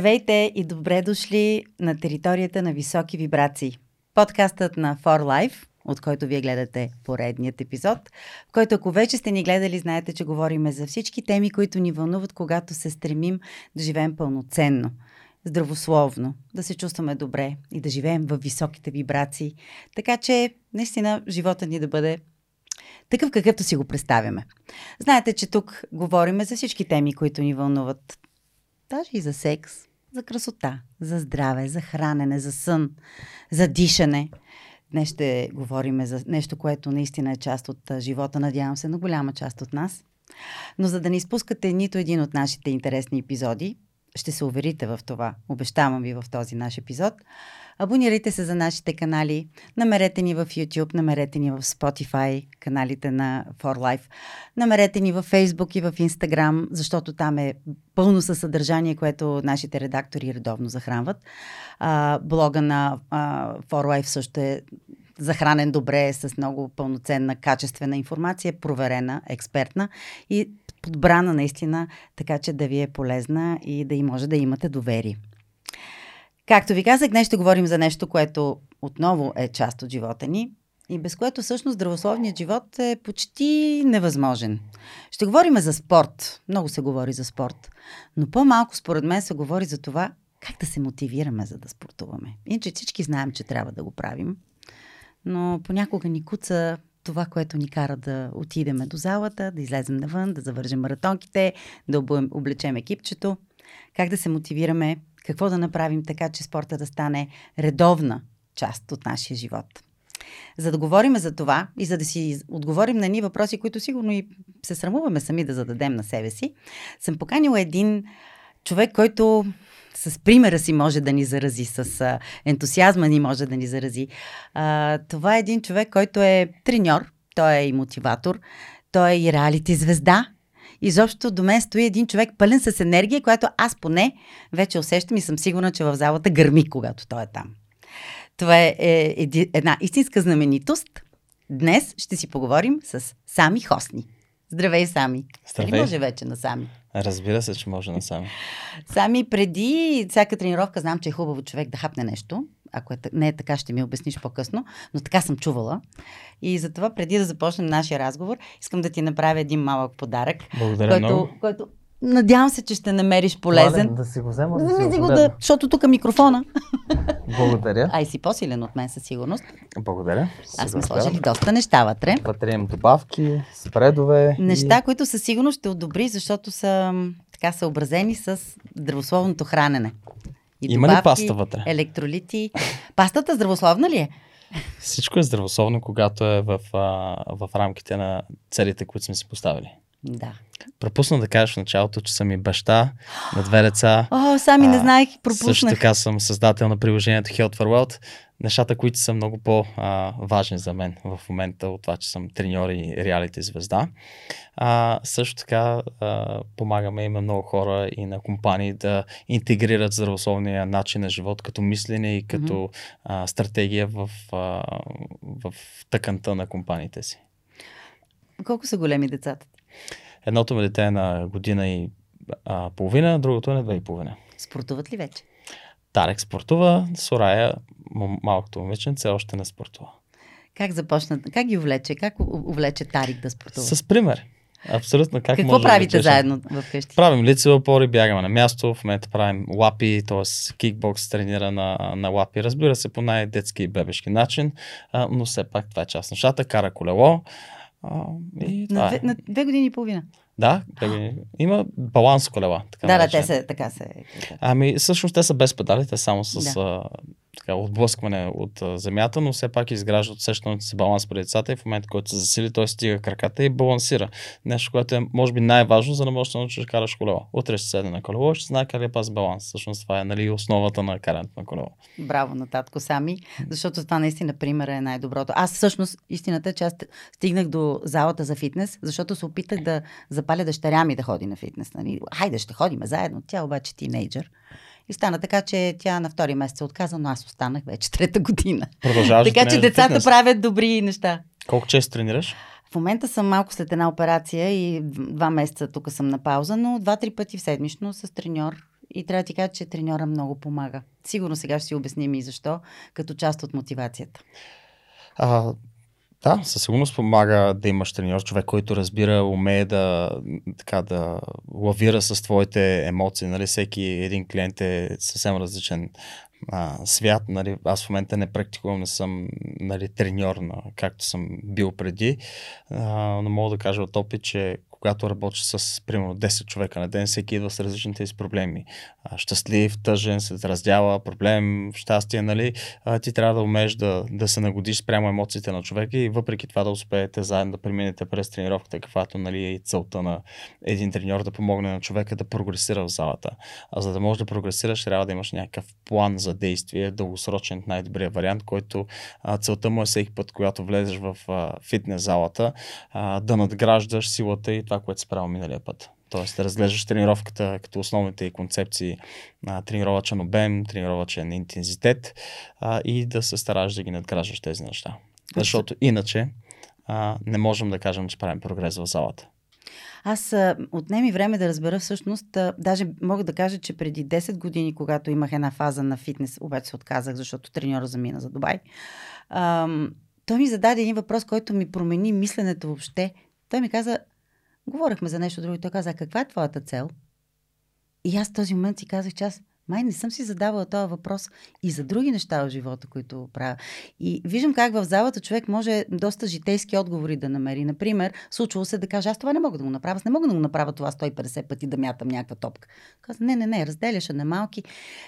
Здравейте и добре дошли на територията на високи вибрации. Подкастът на For Life, от който вие гледате поредният епизод, в който ако вече сте ни гледали, знаете, че говорим за всички теми, които ни вълнуват, когато се стремим да живеем пълноценно, здравословно, да се чувстваме добре и да живеем в високите вибрации, така че наистина живота ни да бъде такъв, какъвто си го представяме. Знаете, че тук говорим за всички теми, които ни вълнуват. Даже и за секс, за красота, за здраве, за хранене, за сън, за дишане. Днес ще говорим за нещо, което наистина е част от живота, надявам се, на голяма част от нас. Но за да не изпускате нито един от нашите интересни епизоди, ще се уверите в това, обещавам ви в този наш епизод. Абонирайте се за нашите канали, намерете ни в YouTube, намерете ни в Spotify, каналите на For Life, намерете ни в Facebook и в Instagram, защото там е пълно със съдържание, което нашите редактори редовно захранват. Блога на For Life също е захранен добре, с много пълноценна, качествена информация, проверена, експертна и подбрана наистина, така че да ви е полезна и да и може да имате доверие. Както ви казах, днес ще говорим за нещо, което отново е част от живота ни и без което всъщност здравословният живот е почти невъзможен. Ще говорим за спорт. Много се говори за спорт. Но по-малко според мен се говори за това как да се мотивираме, за да спортуваме. Иначе всички знаем, че трябва да го правим. Но понякога ни куца това, което ни кара да отидем до залата, да излезем навън, да завържем маратонките, да облечем екипчето. Как да се мотивираме, какво да направим така, че спорта да стане редовна част от нашия живот. За да говорим за това и за да си отговорим на ни въпроси, които сигурно и се срамуваме сами да зададем на себе си, съм поканила един човек, който с примера си може да ни зарази, с ентусиазма ни може да ни зарази. Това е един човек, който е треньор, той е и мотиватор, той е и реалити звезда. Изобщо до мен стои един човек пълен с енергия, която аз поне вече усещам и съм сигурна, че в залата гърми, когато той е там. Това е една истинска знаменитост. Днес ще си поговорим с Сами Хосни. Здравей, Сами. Здравей. Дали може вече на Сами? Разбира се, че може на Сами. Сами, преди всяка тренировка знам, че е хубаво човек да хапне нещо. Ако не е така, ще ми обясниш по-късно, но така съм чувала. И затова преди да започнем нашия разговор, искам да ти направя един малък подарък. Благодаря много. Който надявам се, че ще намериш полезен. Да си го взема, защото тук микрофона. Благодаря. Ай си по-силен от мен със сигурност. Благодаря. Аз сме сложили доста неща вътре. Вътре имам добавки, спредове. Неща, които със сигурност ще одобри, защото са така съобразени с здравословното хранене. И има добавки, ли паста вътре? Електролити. Пастата здравословна ли е? Всичко е здравословно, когато е в рамките на целите, които сме си поставили. Да. Пропусна да кажеш в началото, че съм и баща на 2 деца. Сами не знаех, пропуснах. Също така съм създател на приложението Health for Wealth. Нещата, които са много по-важни за мен в момента от това, че съм треньор и реалити звезда. Също така помагаме има много хора и на компании да интегрират здравословния начин на живот като мислене и като стратегия в тъканта на компаниите си. Колко са големи децата? Едното ми дете е на година и половина, другото е на 2,5. Спортуват ли вече? Тарек спортува, Сорая, малкото момиченце, още не спортува. Как започна? Как ги увлече? Как увлече Тарик да спортува? С пример. Абсолютно. Какво правите заедно вкъщи? Правим лицеви опори, бягаме на място, в момента правим лапи, т.е. кикбокс тренира на лапи. Разбира се, по най-детски и бебешки начин, но все пак това е част на нещата. Кара колело. На 2 години и половина? Да, има баланс колела. Да, те са така се. Всъщност те са без педали, те само с отблъскване от земята, но все пак изграждат усещането си баланс при децата и в момента, който се засили, той стига краката и балансира. Нещо, което е, може би, най-важно, за да можеш да научиш да караш колело. Утре ще седне на колело и ще знае как да пази баланс. Всъщност това е основата на карането на колело. Браво на татко Сами, защото това наистина пример е най-доброто. Аз всъщност, истината е, че аз стигнах до залата за фитнес, защото се опитах да запаля дъщеря ми да ходи на фитнес. Нали? Хайде, ще ходим заедно. Тя обаче е тинейджър. И стана така, че тя на 2 месец се отказа, но аз останах вече 3-та година. Продължаваш така че децата правят добри неща. Колко често тренираш? В момента съм малко след една операция и 2 месеца тук съм на пауза, но 2-3 пъти в седмично с треньор и трябва да ти кажа, че треньора много помага. Сигурно сега ще си обясним и защо, като част от мотивацията. Да, със сигурност помага да имаш треньор, човек, който разбира, умее да лавира с твоите емоции. Нали? Всеки един клиент е съвсем различен свят. Нали? Аз в момента не практикувам, не съм треньор, както съм бил преди, но мога да кажа от опит, че когато работиш с примерно 10 човека на ден, всеки идва с различните си проблеми. Щастлив, тъжен, се раздяла, проблем, щастие, нали? Ти трябва да умееш да се нагодиш спрямо емоциите на човека и въпреки това да успеете заедно да преминете през тренировката, каквато е и целта на един треньор да помогне на човека да прогресира в залата. А за да можеш да прогресираш, трябва да имаш някакъв план за действие, дългосрочен, най-добрият вариант, който целта му е всеки път, когато влезеш в фитнес залата, да надграждаш силата и това, което си правил миналия път. Тоест да разглеждаш тренировката като основните концепции на тренировачен обем, тренировачен интензитет и да се стараш да ги надграждаш тези неща. Защото иначе не можем да кажем, че правим прогрес в залата. Аз отнеми време да разбера всъщност, даже мога да кажа, че преди 10 години, когато имах една фаза на фитнес, обаче се отказах, защото треньора замина за Дубай, той ми зададе един въпрос, който ми промени мисленето въобще. Той ми каза, говорихме за нещо друго и той каза, каква е твоята цел? И аз в този момент си казах, че аз не съм си задавала този въпрос и за други неща в живота, които правя. И виждам как в залата човек може доста житейски отговори да намери. Например, случвало се да каже, аз това не мога да го направя, аз не мога да го направя това 150 пъти да мятам някаква топка. Каза, не, разделяш на малки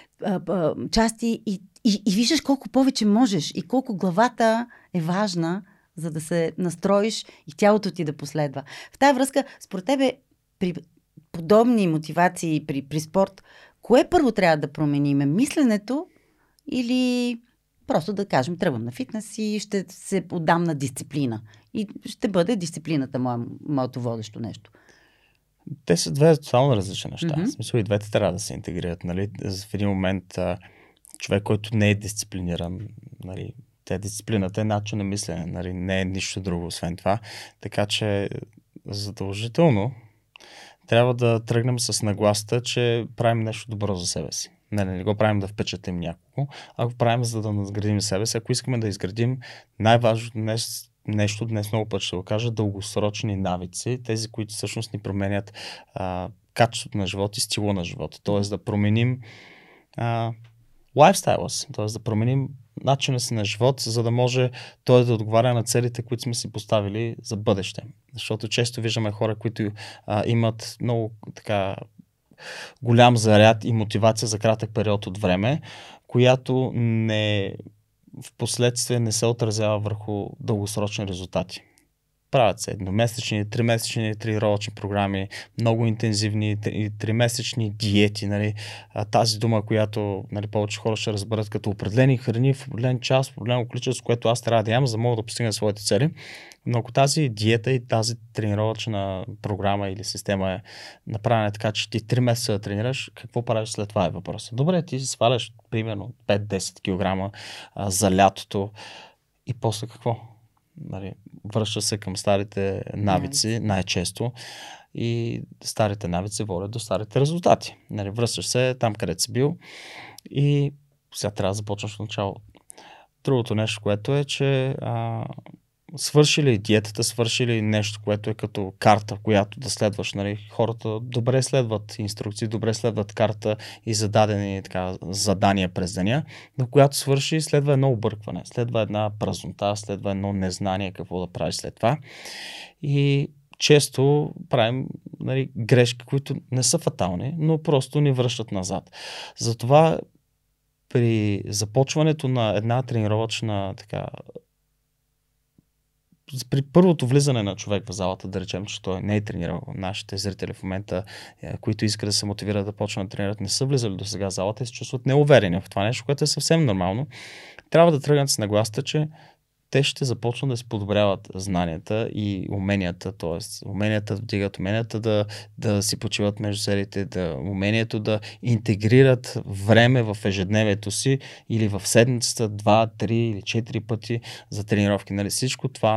части и виждаш колко повече можеш и колко главата е важна, за да се настроиш и тялото ти да последва. В тази връзка, според тебе, при подобни мотивации при спорт, кое първо трябва да промениме? Мисленето или просто да кажем, тръгвам на фитнес и ще се отдам на дисциплина? И ще бъде дисциплината моето водещо нещо. Те са две тотално различни неща. В смисъл и двете трябва да се интегрират. Нали? В един момент човек, който не е дисциплиниран, нали, дисциплината е начин на мислене, нали? Не е нищо друго освен това. Така че задължително трябва да тръгнем с нагласата, че правим нещо добро за себе си. Не го правим да впечатлим някого, а го правим за да надградим себе си. Ако искаме да изградим най-важното нещо, днес много път ще го кажа, дългосрочни навици, тези, които всъщност ни променят качеството на живота и стила на живота. Тоест да променим лайфстайла си, т.е. да променим начина си на живот, за да може той да отговаря на целите, които сме си поставили за бъдеще. Защото често виждаме хора, които имат много голям заряд и мотивация за кратък период от време, която в последствие не се отразява върху дългосрочни резултати. Правят се едномесечни, 3-месечни тренировъчни програми, много интензивни, 3-месечни диети. Нали. Тази дума, която повече хора ще разберат като определени храни в определен час, в определено количество, което аз трябва да ям, за да мога да постигна своите цели. Но ако тази диета и тази тренировъчна програма или система е направена така, че ти 3 месеца да тренираш, какво правиш след това е въпросът. Добре, ти си сваляш примерно 5-10 кг за лятото и после какво? Нали, връща се към старите навици най-често и старите навици водят до старите резултати. Нали, връщаш се там, където си бил и сега трябва да започнеш от начало. Другото нещо, което е, че свършили диетата, свършили нещо, което е като карта, която да следваш. Нали? Хората добре следват инструкции, добре следват карта и зададени задания през деня, но когато свърши, следва едно объркване, следва една празнота, следва едно незнание какво да правиш след това. И често правим грешки, които не са фатални, но просто ни връщат назад. Затова при започването на една тренировъчна при първото влизане на човек в залата, да речем, че той не е тренирал, нашите зрители в момента, които искат да се мотивират да почнат да тренират, не са влизали до сега в залата и се чувстват неуверени в това нещо, което е съвсем нормално. Трябва да тръгнат с нагласата, че те ще започнат да си подобряват знанията и уменията, т.е. уменията да вдигат, уменията да си почиват между целите, умението да интегрират време в ежедневието си или в седмицата 2, 3 или 4 пъти за тренировки. Нали? Всичко това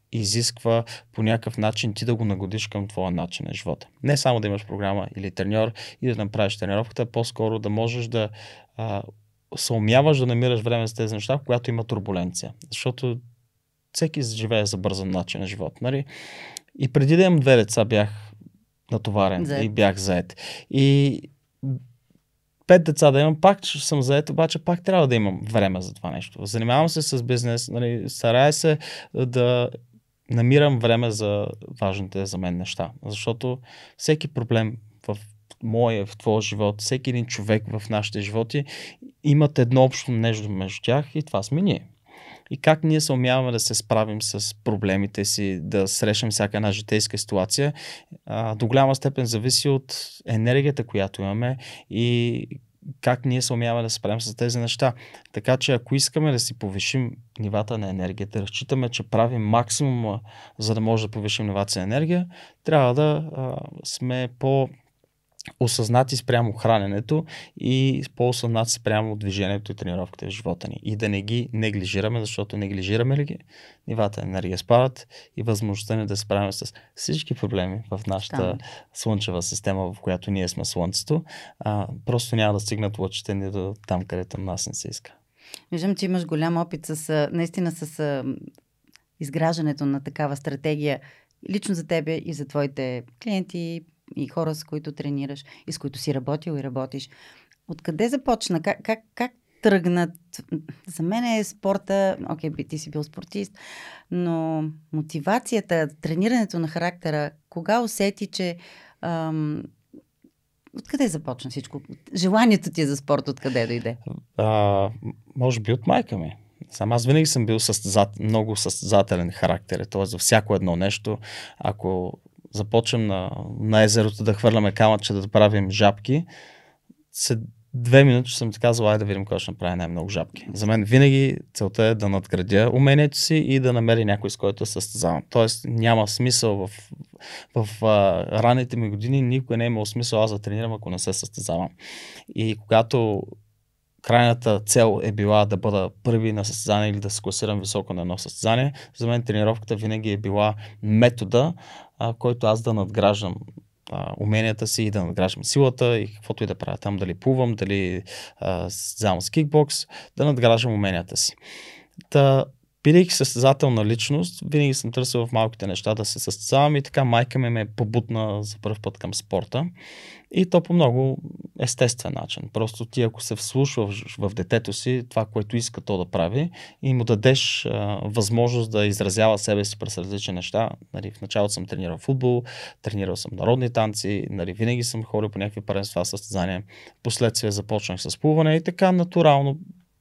изисква по някакъв начин ти да го нагодиш към твоя начин на живота. Не само да имаш програма или треньор и да направиш тренировката, по-скоро да можеш да съумяваш да намираш време за тези неща, когато има турбуленция. Защото всеки живее за бързан начин на живот. Нали? И преди да имам 2 деца бях натоварен и бях заед. И 5 деца да имам, пак съм заед, обаче пак трябва да имам време за това нещо. Занимавам се с бизнес, нали, старая се да намирам време за важните за мен неща. Защото всеки проблем в моя, в твоя живот, всеки един човек в нашите животи имат едно общо нещо между тях и това сме ние. И как ние се умяваме да се справим с проблемите си, да срещнем всяка една житейска ситуация, до голяма степен зависи от енергията, която имаме и как ние се умяваме да се справим с тези неща. Така че ако искаме да си повишим нивата на енергията, разчитаме, че правим максимума, за да може да повишим нивата на енергия, трябва да сме осъзнати спрямо храненето и по-осъзнати спрямо движението и тренировките в живота ни. И да не ги неглижираме, защото неглижираме ли ги, нивата на енергия спадат и възможността ни да справим с всички проблеми в нашата слънчева система, в която ние сме Слънцето, просто няма да стигнат лъчите ни до там, където нас не се иска. Виждам, че имаш голям опит наистина с изграждането на такава стратегия лично за тебе и за твоите клиенти и хора, с които тренираш и с които си работил и работиш. Откъде започна? Как тръгнат? За мен е спорта, ти си бил спортист, но мотивацията, тренирането на характера, кога усети, че откъде започна всичко? Желанието ти за спорт откъде дойде? Може би от майка ми. Аз винаги съм бил много състезателен характер. Т.е. за всяко едно нещо, ако започнем на езерото да хвърляме камъче, да правим жабки, след 2 минути съм ти казал, айде да видим кой ще направи най-много жабки. За мен винаги целта е да надградя умението си и да намери някой, с който състезавам. Тоест няма смисъл в ранните ми години, никога не е имал смисъл аз да тренирам, ако не се състезавам. И когато крайната цел е била да бъда първи на състезание или да се класирам високо на едно състезание, за мен тренировката винаги е била метода, който аз да надграждам уменията си и да надграждам силата и каквото и да правя там, дали плувам, дали състезавам с кикбокс, да надграждам уменията си. Бидейки състезателна личност, винаги съм търсил в малките неща да се състезавам и така майка ми ме побутна за първ път към спорта. И то по много естествен начин. Просто ти ако се вслушваш в детето си, това, което иска то да прави и му дадеш възможност да изразява себе си през различни неща. Нали, в началото съм тренирал футбол, тренирал съм народни танци, нали, винаги съм ходил по някакви първенства, състезания. Последствие започнах с плуване и така натурално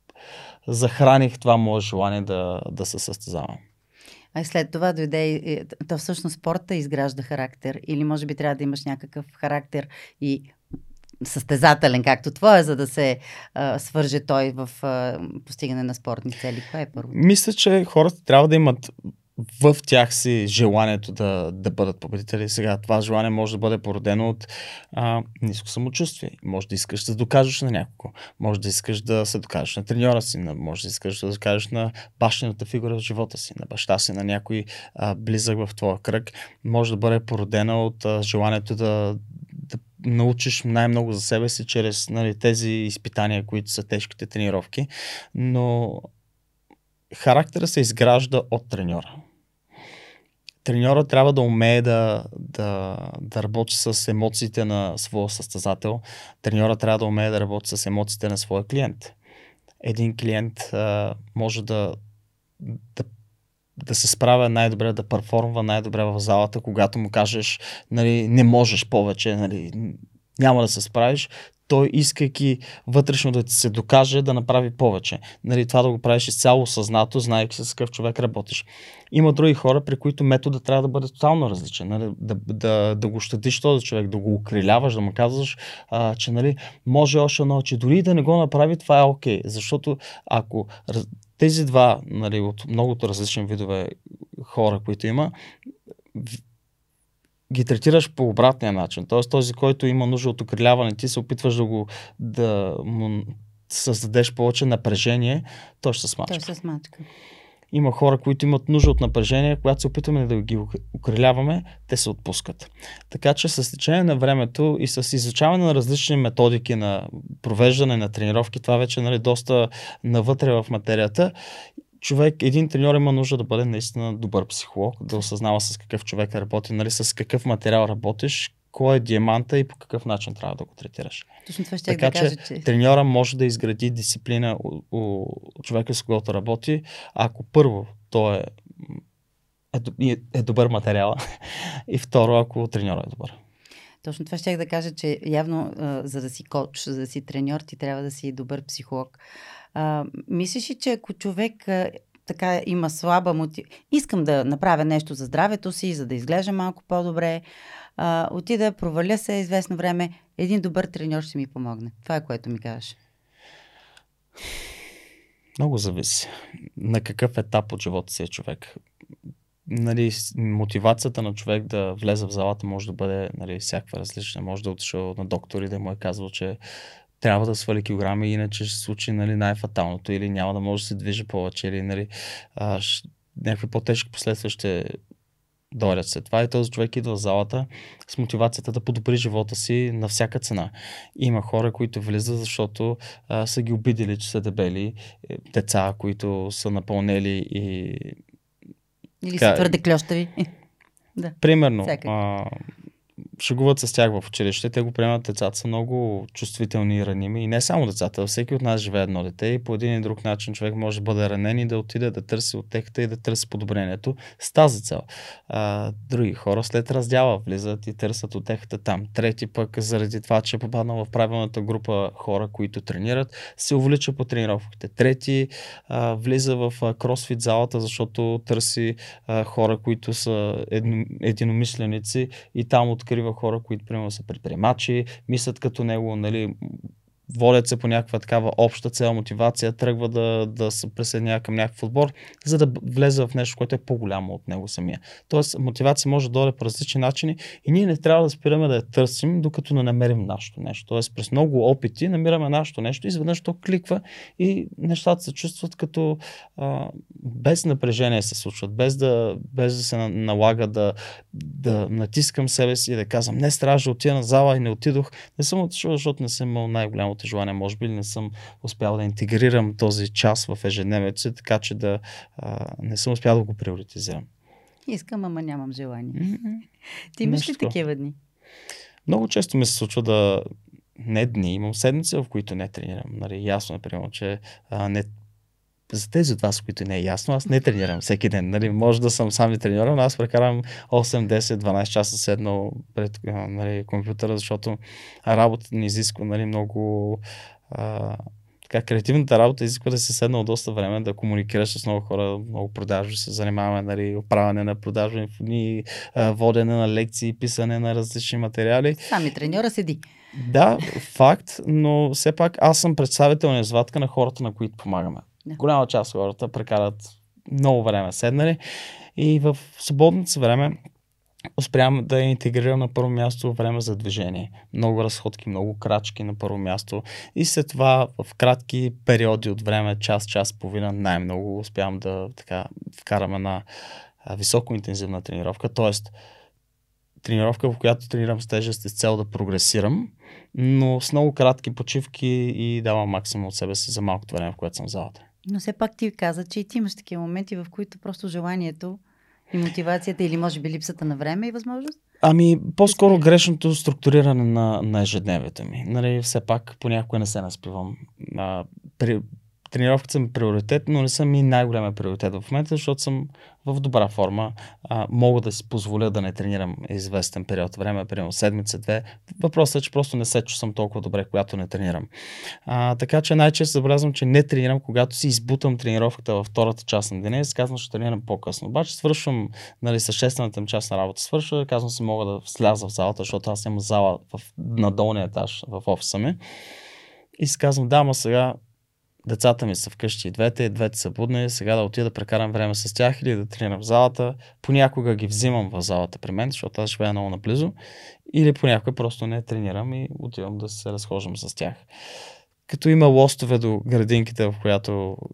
захраних това мое желание да се състезавам. А и след това дойде, то всъщност спорта изгражда характер или може би трябва да имаш някакъв характер и състезателен, както твоя, за да се свърже той в постигане на спортни цели. Кое е първо? Мисля, че хората трябва да имат в тях си желанието да бъдат победители. Сега това желание може да бъде породено от ниско самочувствие. Може да искаш да докажеш на някого. Може да искаш да се докажеш на треньора си. Може да искаш да докажеш на бащината фигура в живота си, на баща си, на някой близък в твоя кръг. Може да бъде породена от желанието да научиш най-много за себе си чрез тези изпитания, които са тежките тренировки. Но характера се изгражда от треньора. Треньора трябва да умее да работи с емоциите на своя състезател. Треньора трябва да умее да работи с емоциите на своя клиент. Един клиент може да се справя най-добре, да перформва най-добре в залата, когато му кажеш, нали, не можеш повече, нали, няма да се справиш. Той, искайки вътрешно да ти се докаже, да направи повече. Нали, това да го правиш изцяло съзнато, знаейки с какъв човек работиш. Има други хора, при които методът трябва да бъде тотално различен. Нали, да го щадиш този човек, да го укриляваш, да му казваш, че нали, може още едно, че дори да не го направи, това е окей. Защото ако тези два, нали, от многото различни видове хора, които има, ги третираш по обратния начин. Т.е. този, който има нужда от укриляване, ти се опитваш да му създадеш повече напрежение, той ще се смачка. Има хора, които имат нужда от напрежение, когато се опитваме да ги укриляваме, те се отпускат. Така че с течение на времето и с изучаване на различни методики на провеждане на тренировки, това вече нали, доста навътре в материята, един треньор има нужда да бъде наистина добър психолог, да осъзнава с какъв човек работи, нали, с какъв материал работиш, кой е диаманта и по какъв начин трябва да го третираш. Точно това ще така да кажа, че треньора може да изгради дисциплина у човека, с когото работи, ако първо той е добър материал и второ, ако треньора е добър. Точно това ще да кажа, че явно за да си коуч, за да си треньор, ти трябва да си добър психолог. Мислиш ли, че ако човек така има слаба мотивация, искам да направя нещо за здравето си, за да изглежда малко по-добре, отида, проваля се известно време, един добър треньор ще ми помогне. Това е което ми кажеш. Много зависи на какъв етап от живота си е човек. Нали, мотивацията на човек да влезе в залата може да бъде нали, всякаква различна. Може да отишъл на доктор и да му е казал, че трябва да свали килограми, иначе ще се случи нали, най-фаталното или няма да може да се движи повече или нали, някакви по-тежки последствия ще дойдат след това и този човек идва в залата с мотивацията да подобри живота си на всяка цена. Има хора, които влизат, защото са ги обидели, че са дебели, деца, които са напълнели или са твърде клющави. Да. Примерно, шегуват с тях в училище, те го приемат, децата са много чувствителни и раними и не само децата, всеки от нас живее едно дете и по един или друг начин човек може да бъде ранен и да отиде да търси утехата и да търси подобрението с тази цел. Други хора след раздяла влизат и търсят утехата там. Трети пък заради това, че е попаднал в правилната група хора, които тренират, се увлича по тренировките. Трети влиза в кросфит залата, защото търси хора, които са единомисленици и там открива хора, които примерно са предприемачи, мислят като него, нали, водят се по някаква такава обща цел, мотивация, тръгва да се присъединява към някакъв отбор, за да влезе в нещо, което е по-голямо от него самия. Тоест, мотивация може да дойде по различни начини и ние не трябва да спираме да я търсим, докато не намерим нашето нещо. Тоест, през много опити намираме нашето нещо и изведнъж то кликва и нещата се чувстват като без напрежение се случват, без да се налага да натискам себе си и да казвам, не трябваше да отида на зала и не отидох. Не съм отишъл, защото не съм имал най-голямото желание, може би не съм успял да интегрирам този час в ежедневието, така че не съм успял да го приоритизирам. Искам, ама нямам желание. Ти имаш ли такива дни? Много често ми се случва не дни, имам седмици, в които не тренирам. Нали, ясно, например, че за тези от вас, които не е ясно, аз не тренирам всеки ден. Нали, може да съм сам и тренирам, но аз прекарам 8, 10, 12 часа седно пред нали, компютъра, защото работата ни изисква нали, много... креативната работа изисква да си седнал доста време, да комуникираш с много хора, много продажби, се занимаваме, нали, оправяне на продажби инфони, водене на лекции, писане на различни материали. Сами треньора седи. Да, факт, но все пак аз съм представителна извадка на хората, на които помагаме. Да. Голяма част от хората прекарат много време седнали и в свободното си време успявам да интегрирам на първо място време за движение. Много разходки, много крачки на първо място и след това в кратки периоди от време, час, половина, най-много успявам да вкарам една високоинтензивна тренировка, т.е. тренировка, в която тренирам с тежест с цел да прогресирам, но с много кратки почивки и давам максимум от себе си за малкото време, в което съм в залата. Но все пак ти каза, че и ти имаш такива моменти, в които просто желанието и мотивацията или може би липсата на време и възможност? По-скоро грешното структуриране на ежедневието ми. Нали, все пак понякога не се наспивам. Тренировките са ми приоритет, но не са ми най-големия приоритет в момента, защото съм в добра форма. Мога да си позволя да не тренирам известен период време, примерно седмица-две. Въпросът е, че просто не се чувствам толкова добре, когато не тренирам. Така че най-често забелязвам, че не тренирам, когато си избутам тренировката във втората част на деня и си казвам, че тренирам по-късно. Обаче свършвам, нали, съществената ми част на работа свършва, казвам си, мога да сляза в залата, защото аз имам зала на долния етаж в офиса ми. И си казвам, да, ама сега децата ми са вкъщи, двете са будни, сега да отида да прекарам време с тях или да тренирам в залата. Понякога ги взимам в залата при мен, защото аз живея много наблизо. Или понякога просто не тренирам и отивам да се разхождам с тях. Като има лостове до градинките, в която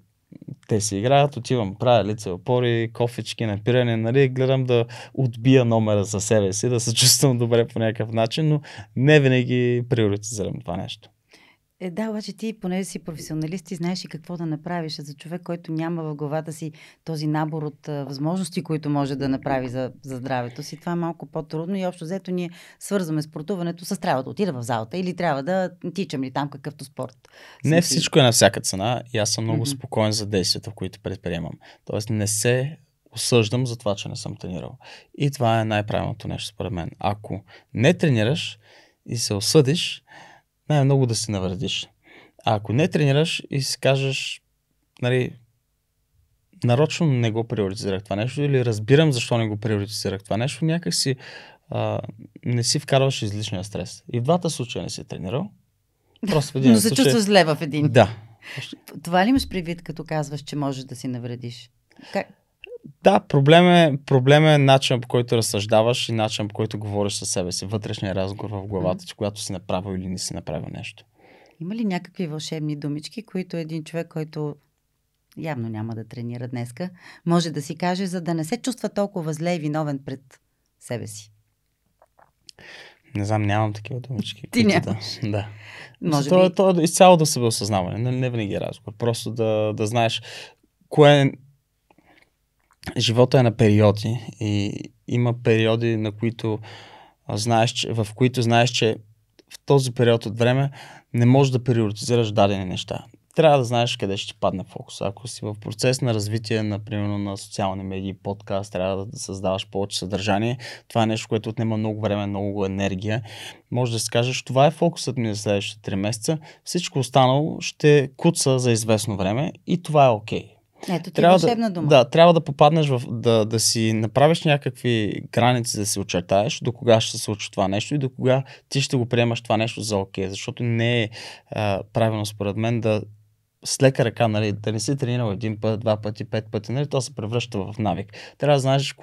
те си играят, отивам, правя лице, опори, кофички, напиране, нали, гледам да отбия номера за себе си, да се чувствам добре по някакъв начин, но не винаги приоритизирам това нещо. Да, обаче ти, понеже си професионалист, ти знаеш и какво да направиш. За човек, който няма в главата си този набор от възможности, които може да направи за здравето си, това е малко по-трудно и общо взето ние свързваме спортуването с трябва да отида в залата или трябва да тичам ли там какъвто спорт. Не всичко е на всяка цена и аз съм много спокоен за действията, които предприемам. Тоест не се осъждам за това, че не съм тренирал. И това е най-правилното нещо според мен. Ако не тренираш и се осъдиш, най-много да си навредиш. А ако не тренираш и си кажеш, нали, нарочно не го приоритизирах това нещо или разбирам защо не го приоритизирах това нещо, някак си не си вкарваш излишния стрес. И в двата случая не си тренирал. Просто в един но се чувстваш зле в един. Да. Това ли имаш предвид, като казваш, че можеш да си навредиш? Да, проблем е начин, по който разсъждаваш и начин, по който говориш със себе си. Вътрешния разговор в главата ти, когато си направил или не си направил нещо. Има ли някакви вълшебни думички, които един човек, който явно няма да тренира днеска, може да си каже, за да не се чувства толкова зле и виновен пред себе си? Не знам, нямам такива думички. Ти нямаш? Да. Може То е изцяло да себеосъзнаване. Не винаги е разговор. Просто да знаеш кое живота е на периоди и има периоди, на които в които знаеш, че в този период от време не можеш да приоритизираш дадени неща. Трябва да знаеш къде ще ти падне фокус. Ако си в процес на развитие, например, на социални медии, подкаст, трябва да създаваш повече съдържание. Това е нещо, което отнема много време, много енергия. Може да си кажеш, това е фокусът ми за следващите 3 месеца. Всичко останало ще куца за известно време и това е окей. Ето ти вълшебна дума. Да, трябва да попаднеш да си направиш някакви граници, да си очертаеш до кога ще се случи това нещо и до кога ти ще го приемаш това нещо за окей. Защото не е правилно според мен да с лека ръка, нали, да не си тренирал 1 път, 2 пъти, 5 пъти, нали, то се превръща в навик. Трябва да знаеш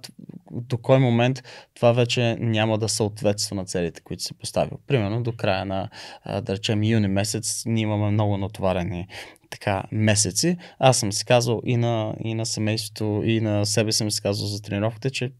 до кой момент това вече няма да съответства на целите, които си поставил. Примерно до края на, да речем, юни месец, ние имаме много натоварени месеци. Аз съм си казал и на семейството, и на себе съм си казал за тренировките, че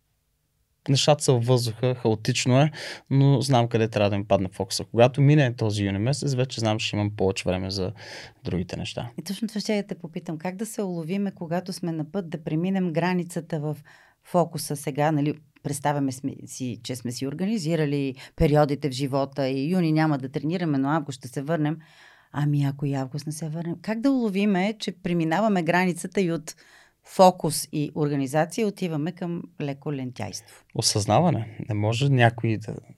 нещата са във въздуха, хаотично е, но знам къде трябва да ми падне фокуса. Когато мине този юни месец, вече знам, че имам повече време за другите неща. И точно това ще я те попитам. Как да се уловиме, когато сме на път да преминем границата в фокуса сега, нали? Представяме си, че сме си организирали периодите в живота и юни няма да тренираме, но август ще се върнем. Ами ако и август не се върнем, как да уловиме, че преминаваме границата и от фокус и организация отиваме към леко лентяйство? Осъзнаване. Не може някой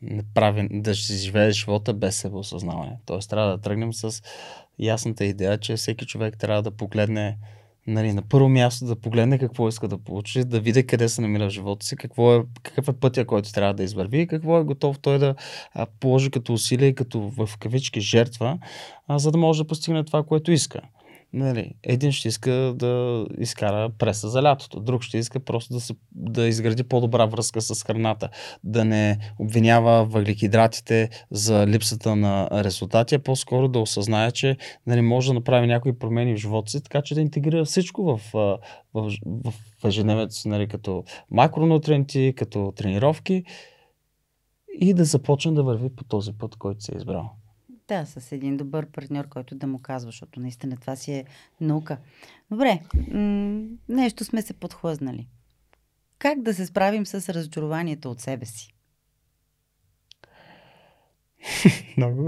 да си живее живота без себеосъзнаване. Тоест трябва да тръгнем с ясната идея, че всеки човек трябва да погледне, нали, на първо място да погледне какво иска да получи, да види къде се намира в живота си, какъв е пътя, който трябва да извърви и какво е готов той да положи като усилие и като в кавички жертва, за да може да постигне това, което иска. Нали, един ще иска да изкара преса за лятото, друг ще иска просто да изгради по-добра връзка с храната, да не обвинява въглехидратите за липсата на резултати, а по-скоро да осъзнае, че, нали, може да направи някои промени в живота си, така че да интегрира всичко в ежедневието си, нали, като макронутриенти, като тренировки и да започне да върви по този път, който се е избрал. Да, с един добър партньор, който да му казва, защото наистина това си е наука. Добре, нещо сме се подхлъзнали. Как да се справим с разочарованието от себе си? Много.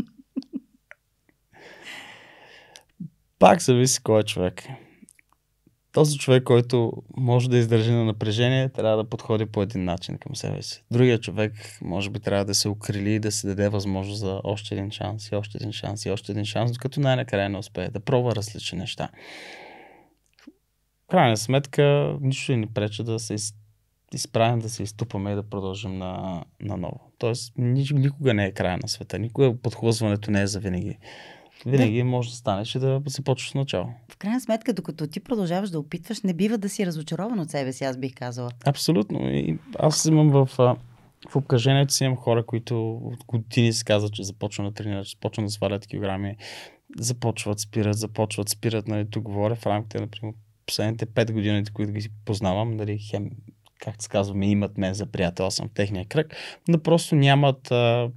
Пак зависи кой е човек. Този човек, който може да издържи на напрежение, трябва да подходи по един начин към себе си. Другия човек, може би, трябва да се укрили и да се даде възможност за още един шанс и още един шанс и още един шанс, докато най-накрая не успее да пробва различни неща. В крайна сметка, нищо не пречи да се изправим, да се изтупаме и да продължим на ново. Тоест, никога не е края на света. Никога подхлъзването не е за винаги. Винаги може да станеш и да се почваш начало. В крайна сметка, докато ти продължаваш да опитваш, не бива да си разочарован от себе си, аз бих казала. Абсолютно. И аз имам в обкръжението си имам хора, които от години се казват, че започват да тренират, че започват да свалят килограми. започват, спират, нали, тук говоря в рамките, например, последните 5 години, които ги познавам, нали, как се казва, имат мен за приятел, аз съм в техния кръг, но просто нямат,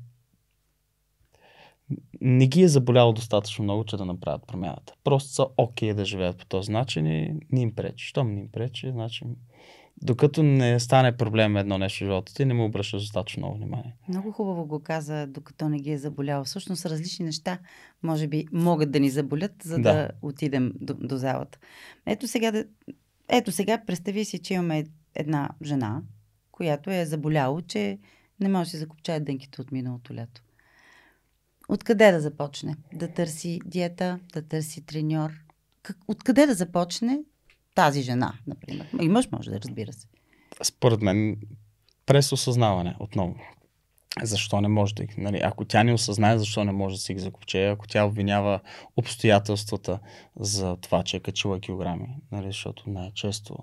не ги е заболяло достатъчно много, че да направят промяната. Просто са окей да живеят по този начин и не им пречи. Щом не им пречи, значи докато не стане проблем едно нещо в живота ти, не му обръщаш достатъчно много внимание. Много хубаво го каза, докато не ги е заболяло. Всъщност различни неща може би могат да ни заболят, за да отидем до залата. Ето сега представи си, че имаме една жена, която е заболяло, че не може да си закопчае дънките от миналото лято. Откъде да започне? Да търси диета, да търси треньор? Откъде да започне тази жена, например? И мъж може да, разбира се. Според мен, през осъзнаване отново. Защо не може да ги... Нали, ако тя не осъзнае, защо не може да си ги закопчее, ако тя обвинява обстоятелствата за това, че е качила килограми, нали, защото най-често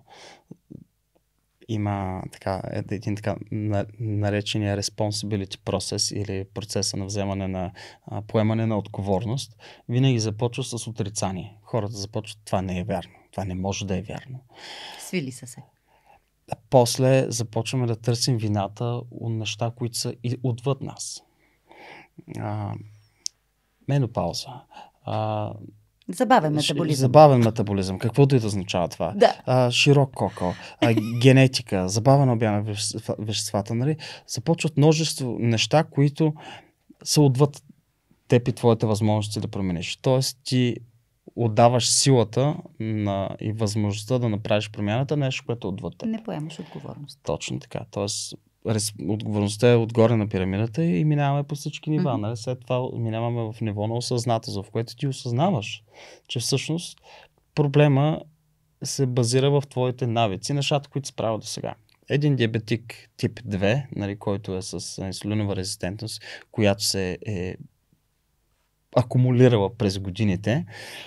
има един така наречения responsibility process или процеса на вземане на поемане на отговорност, винаги започва с отрицание. Хората започват, това не е вярно, това не може да е вярно. Свили са се. После започваме да търсим вината от неща, които са и отвъд нас. Менопауза. Забавен метаболизъм. Забавен метаболизъм. Каквото и да означава това. Да. Широк кокъл. Генетика. Забавена обмяна на веществата. Нали? Започват множество неща, които са отвъд теб и твоите възможности да промениш. Тоест ти отдаваш силата и възможността да направиш промяната, нещо, което е отвъд теб. Не поемаш отговорност. Точно така. Тоест отговорността е отгоре на пирамидата и минаваме по всички нива. Нали? След това минаваме в ниво на осъзнателство, в което ти осъзнаваш, че всъщност проблема се базира в твоите навици, нещата, които си правил до сега. Един диабетик тип 2, нали, който е с инсулинова резистентност, която се е акумулирала през годините,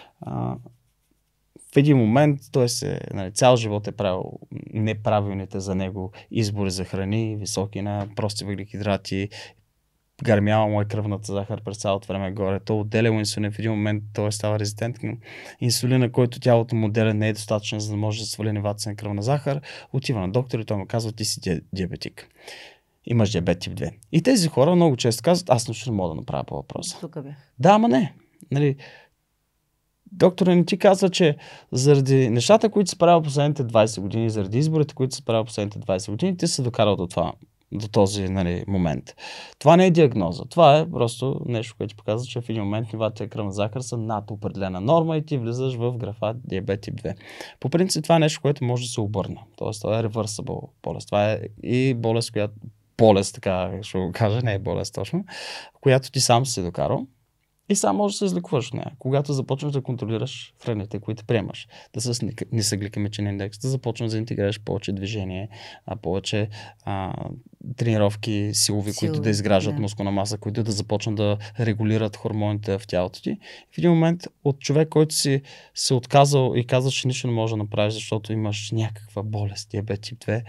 в един момент той цял живот е правил неправилните за него избори за храни, високи на прости въглехидрати, гърмяла му е кръвната захар през цялото време горе. Той отделя инсулин, в един момент той става резистент към инсулина, който тялото му отделя не е достатъчно, за да може да свали нивата на кръвна захар. Отива на доктор и той му казва, ти си диабетик. Имаш диабет тип 2. И тези хора много често казват, аз нищо не мога да направя по въпроса. Тук бе. Да, ама не. Нали, доктора не ти казва, че заради нещата, които си правил последните 20 години, заради изборите, които си правил последните 20 години, ти се докарал до този момент. Това не е диагноза. Това е просто нещо, което ти показва, че в един момент нивата кръвна захар са над определена норма и ти влизаш в графа диабет тип 2. По принцип това е нещо, което може да се обърне. Тоест това е reversible болест. Това е и болест, така ще го кажа, не е болест точно, която ти сам си докарал. И сам можеш да се излекуваш от нея. Когато започнеш да контролираш храните, които приемаш, да с нисък гликемичен индекс, да започнеш да интегрираш повече движение, повече тренировки силови, които да изграждат мускулна маса, които да започнат да регулират хормоните в тялото ти. В един момент от човек, който си се отказал и казва, че нищо не може да направиш, защото имаш някаква болест, диабет тип 2,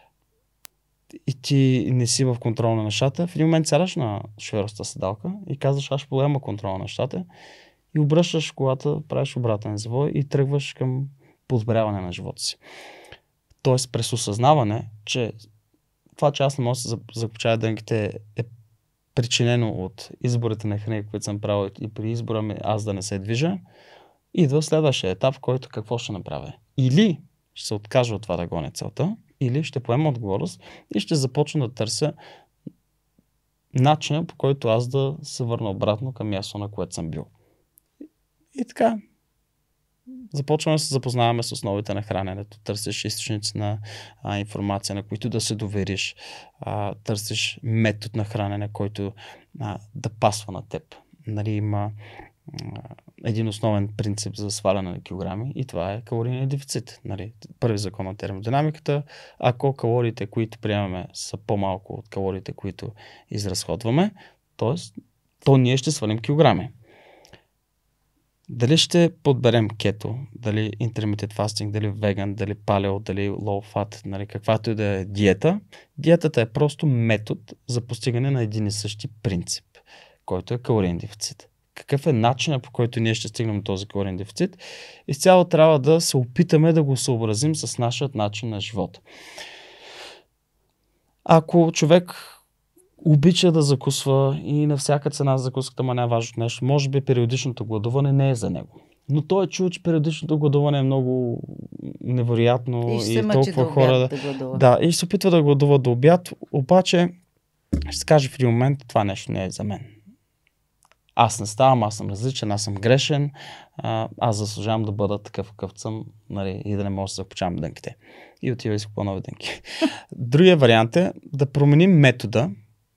и ти не си в контрол на нещата, в един момент сядаш на шофьорската седалка и казваш, аз ще поема контрол на нещата и обръщаш колата, правиш обратен завой и тръгваш към подобряване на живота си. Тоест през осъзнаване, че това, че аз не мога да се закопчая дънките е причинено от изборите на храни, които съм правил и при избора ми аз да не се движа, идва следващия етап, в който какво ще направя. Или ще се откажа от това да гоня целта, или ще поема отговорност и ще започна да търся начина, по който аз да се върна обратно към място, на което съм бил. И така, започваме да се запознаваме с основите на храненето, търсиш източници на информация, на които да се довериш, търсиш метод на хранене, който да пасва на теб. Нали, има един основен принцип за сваляне на килограми и това е калорийния дефицит. Нали, първи закон на термодинамиката. Ако калориите, които приемаме, са по-малко от калориите, които изразходваме, то ние ще свалим килограми. Дали ще подберем кето, дали intermittent fasting, дали веган, дали палео, дали low fat, нали, каквато и да е диета, диетата е просто метод за постигане на един и същи принцип, който е калориен дефицит. какъв е начинът, по който ние ще стигнем до този калориен дефицит, изцяло трябва да се опитаме да го съобразим с нашия начин на живота. Ако човек обича да закусва и на всяка цена закуската му е най-важното нещо, може би периодичното гладуване не е за него. Но той е чул, че периодичното гладуване е много невероятно и толкова хора... Да, и се опитва да гладува до обяд, обаче ще се каже в един момент, това нещо не е за мен. Аз не ставам, аз съм различен, аз съм грешен, аз заслужавам да бъда такъв какъв съм, нали, и да не може да закупчавам дънките. И отива и скупа нови дънки. Другия вариант е да променим метода,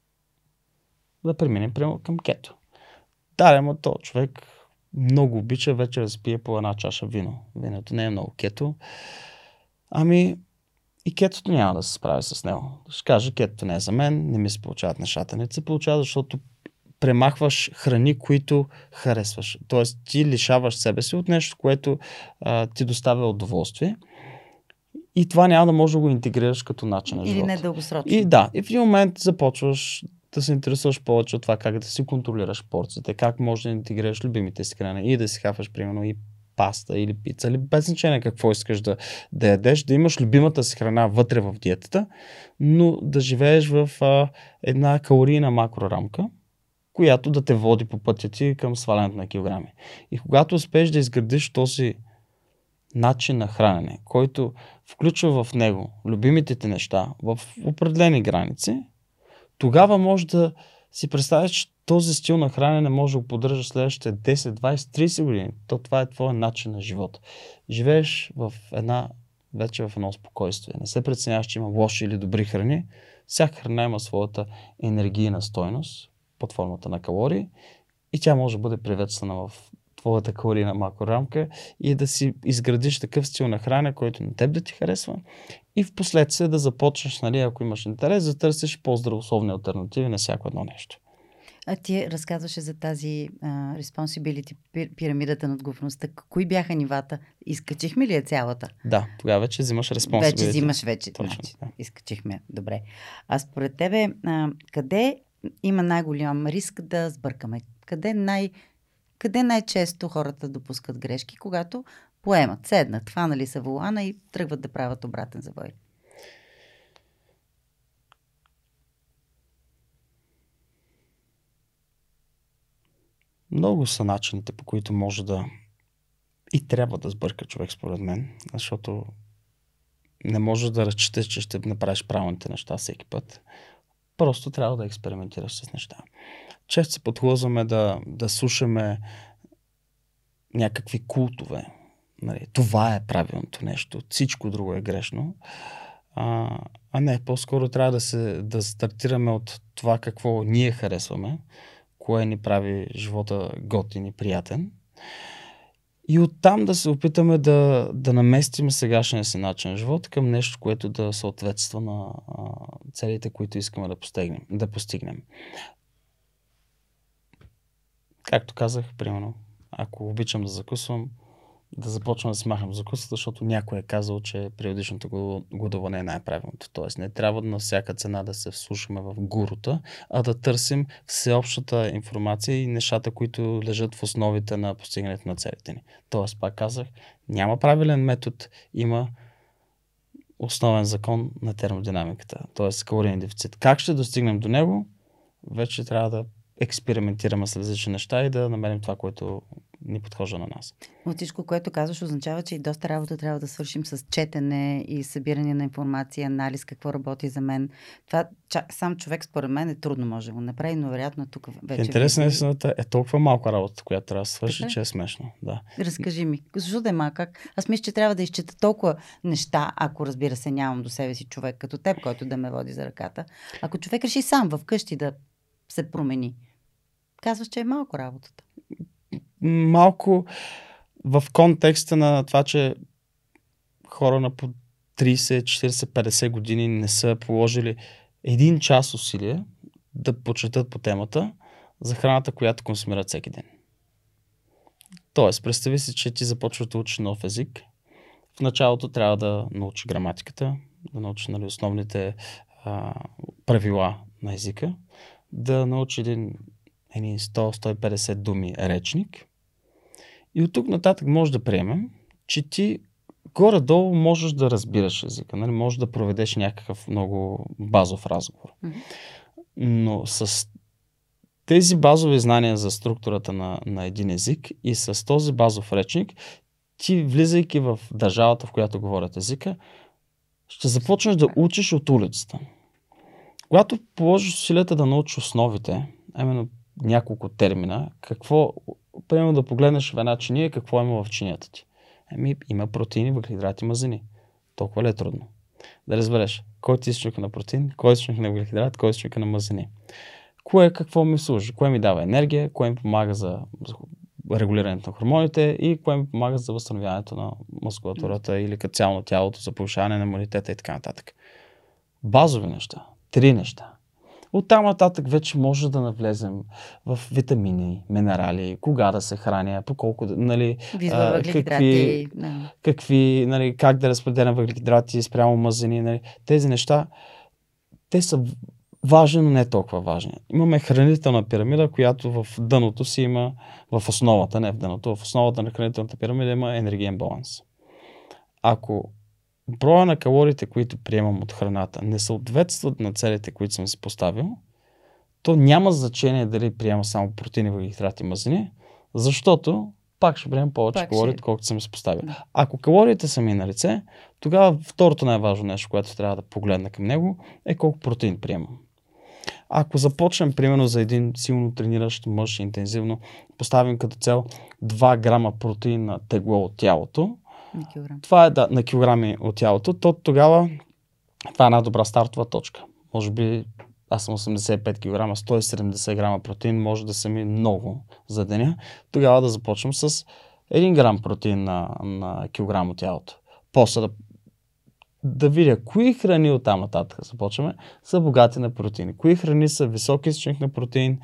да преминем прямо към кето. Даремо то човек много обича вече да спие по една чаша вино. Виното не е много кето. Ами и кетото няма да се справи с него. Ще каже, кетото не е за мен, не ми се получават нещата. Не се получава, защото премахваш храни, които харесваш. Тоест ти лишаваш себе си от нещо, което ти доставя удоволствие. И това няма да можеш да го интегрираш като начин на живота. Или не дългосрочно. И да, и в един момент започваш да се интересуваш повече от това как да си контролираш порциите, как можеш да интегрираш любимите си храни и да си хапваш примерно и паста или пица, или без значение какво искаш да ядеш, да имаш любимата си храна вътре в диетата, но да живееш в една калорийна макрорамка, която да те води по пътя ти към свалянето на килограми. И когато успееш да изградиш този начин на хранене, който включва в него любимите ти неща в определени граници, тогава може да си представиш, че този стил на хранене може да го поддържаш следващите 10, 20, 30 години. То това е твой начин на живот. Живееш вече в едно спокойствие. Не се преценяваш, че има лоши или добри храни. Всяка храна има своята енергийна стойност под формата на калории и тя може да бъде приветствана в твоята калорийна макрорамка и да си изградиш такъв стил на хранене, който на теб да ти харесва и в последствие да започнеш, нали, ако имаш интерес, да търсиш по-здравословни алтернативи на всяко едно нещо. А ти разказваше за тази responsibility, пирамидата на отговорността. Кои бяха нивата? Изкачихме ли я цялата? Да, тогава вече взимаш responsibility. Вече взимаш вече. Точно, значи, да. Изкачихме. Добре. А според тебе, къде има най-голям риск да сбъркаме? Къде най-често хората допускат грешки, когато поемат, седнат, хванали са волана и тръгват да правят обратен завой? Много са начините, по които може да и трябва да сбърка човек, според мен, защото не можеш да разчиташ, че ще направиш правилните неща всеки път. Просто трябва да експериментираш с неща. Често се подхлъзваме да слушаме някакви култове. Нали, това е правилното нещо, всичко друго е грешно. А не, по-скоро трябва да стартираме от това какво ние харесваме, кое ни прави живота готин и приятен. И оттам да се опитаме да наместим сегашния си начин на живот към нещо, което да съответства на целите, които искаме да постигнем. Както казах, примерно, ако обичам да закусвам, да започвам да си махам закусвата, защото някой е казал, че периодичното гладуване е най-правилното. Тоест не трябва на всяка цена да се вслушаме в гурута, а да търсим всеобщата информация и нещата, които лежат в основите на постигането на целите ни. Тоест, пак казах, няма правилен метод, има основен закон на термодинамиката, т.е. калориен дефицит. Как ще достигнем до него? Вече трябва да експериментираме с различни неща и да намерим това, което ни подхожда на нас. От всичко, което казваш, означава, че и доста работа трябва да свършим с четене и събиране на информация, анализ, какво работи за мен. Това сам човек, според мен, е трудно може да го направи, но вероятно тук вече... Интересна истината е толкова малка работа, която трябва да свърши, че е смешно. Да. Разкажи ми, защо да е малка? Аз мисля, че трябва да изчета толкова неща, ако разбира се нямам до себе си човек като теб, който да ме води за ръката. Ако човек реши сам вкъщи да се промени, казваш, че е малко работата. Малко в контекста на това, че хора на по 30, 40, 50 години не са положили един час усилие да почетат по темата за храната, която консумират всеки ден. Тоест, представи си, че ти започваш да учиш нов език. В началото трябва да научиш граматиката, да научиш, нали, основните правила на езика, да научиш едни 100-150 думи речник. И от тук нататък може да приемем, че ти горе-долу можеш да разбираш езика, нали? Можеш да проведеш някакъв много базов разговор. Но с тези базови знания за структурата на един език и с този базов речник, ти, влизайки в държавата, в която говорят езика, ще започнеш да учиш от улицата. Когато положиш усилията да научиш основите, именно няколко термина, примерно да погледнеш в една чиния, какво има в чинията ти? Има протеини, въглехидрати, мазнини. Толкова ли е трудно? Да разбереш кой е източник на протеин, кой е източник на въглехидрат, кой е източник на мазнини. Какво ми служи? Кое ми дава енергия, кое ми помага за регулирането на хормоните и кое ми помага за възстановяването на мускулатурата или като цяло на тялото, за повишаване на имунитета и така нататък. Базови неща. 3 неща. Оттам нататък вече може да навлезем в витамини, минерали, кога да се храня, по колко, нали, какви, нали, как да разпределям въглехидрати спрямо мазнини, нали. Тези неща, те са важни, но не толкова важни. Имаме хранителна пирамида, която в дъното си има, в основата, не в дъното, в основата на хранителната пирамида има енергиен баланс. Ако броя на калориите, които приемам от храната, не съответстват на целите, които съм си поставил, то няма значение дали приема само протеини, въглехидрати и мазнини, защото пак ще приемам повече калории, колкото съм си поставил. Ако калориите са ми на лице, тогава второто най-важно нещо, което трябва да погледна към него, е колко протеин приемам. Ако започнем, примерно, за един силно трениращ мъж интензивно, поставим като цел 2 грама протеин на тегло от тялото, това е на килограми от тялото, то тогава това е една добра стартова точка. Може би аз съм 85 кг, 170 грама протеин може да са ми много за деня. Тогава да започнем с 1 грам протеин на килограм от тялото. После да видя кои храни от там нататък започваме са богати на протеини. Кои храни са високи източник на протеин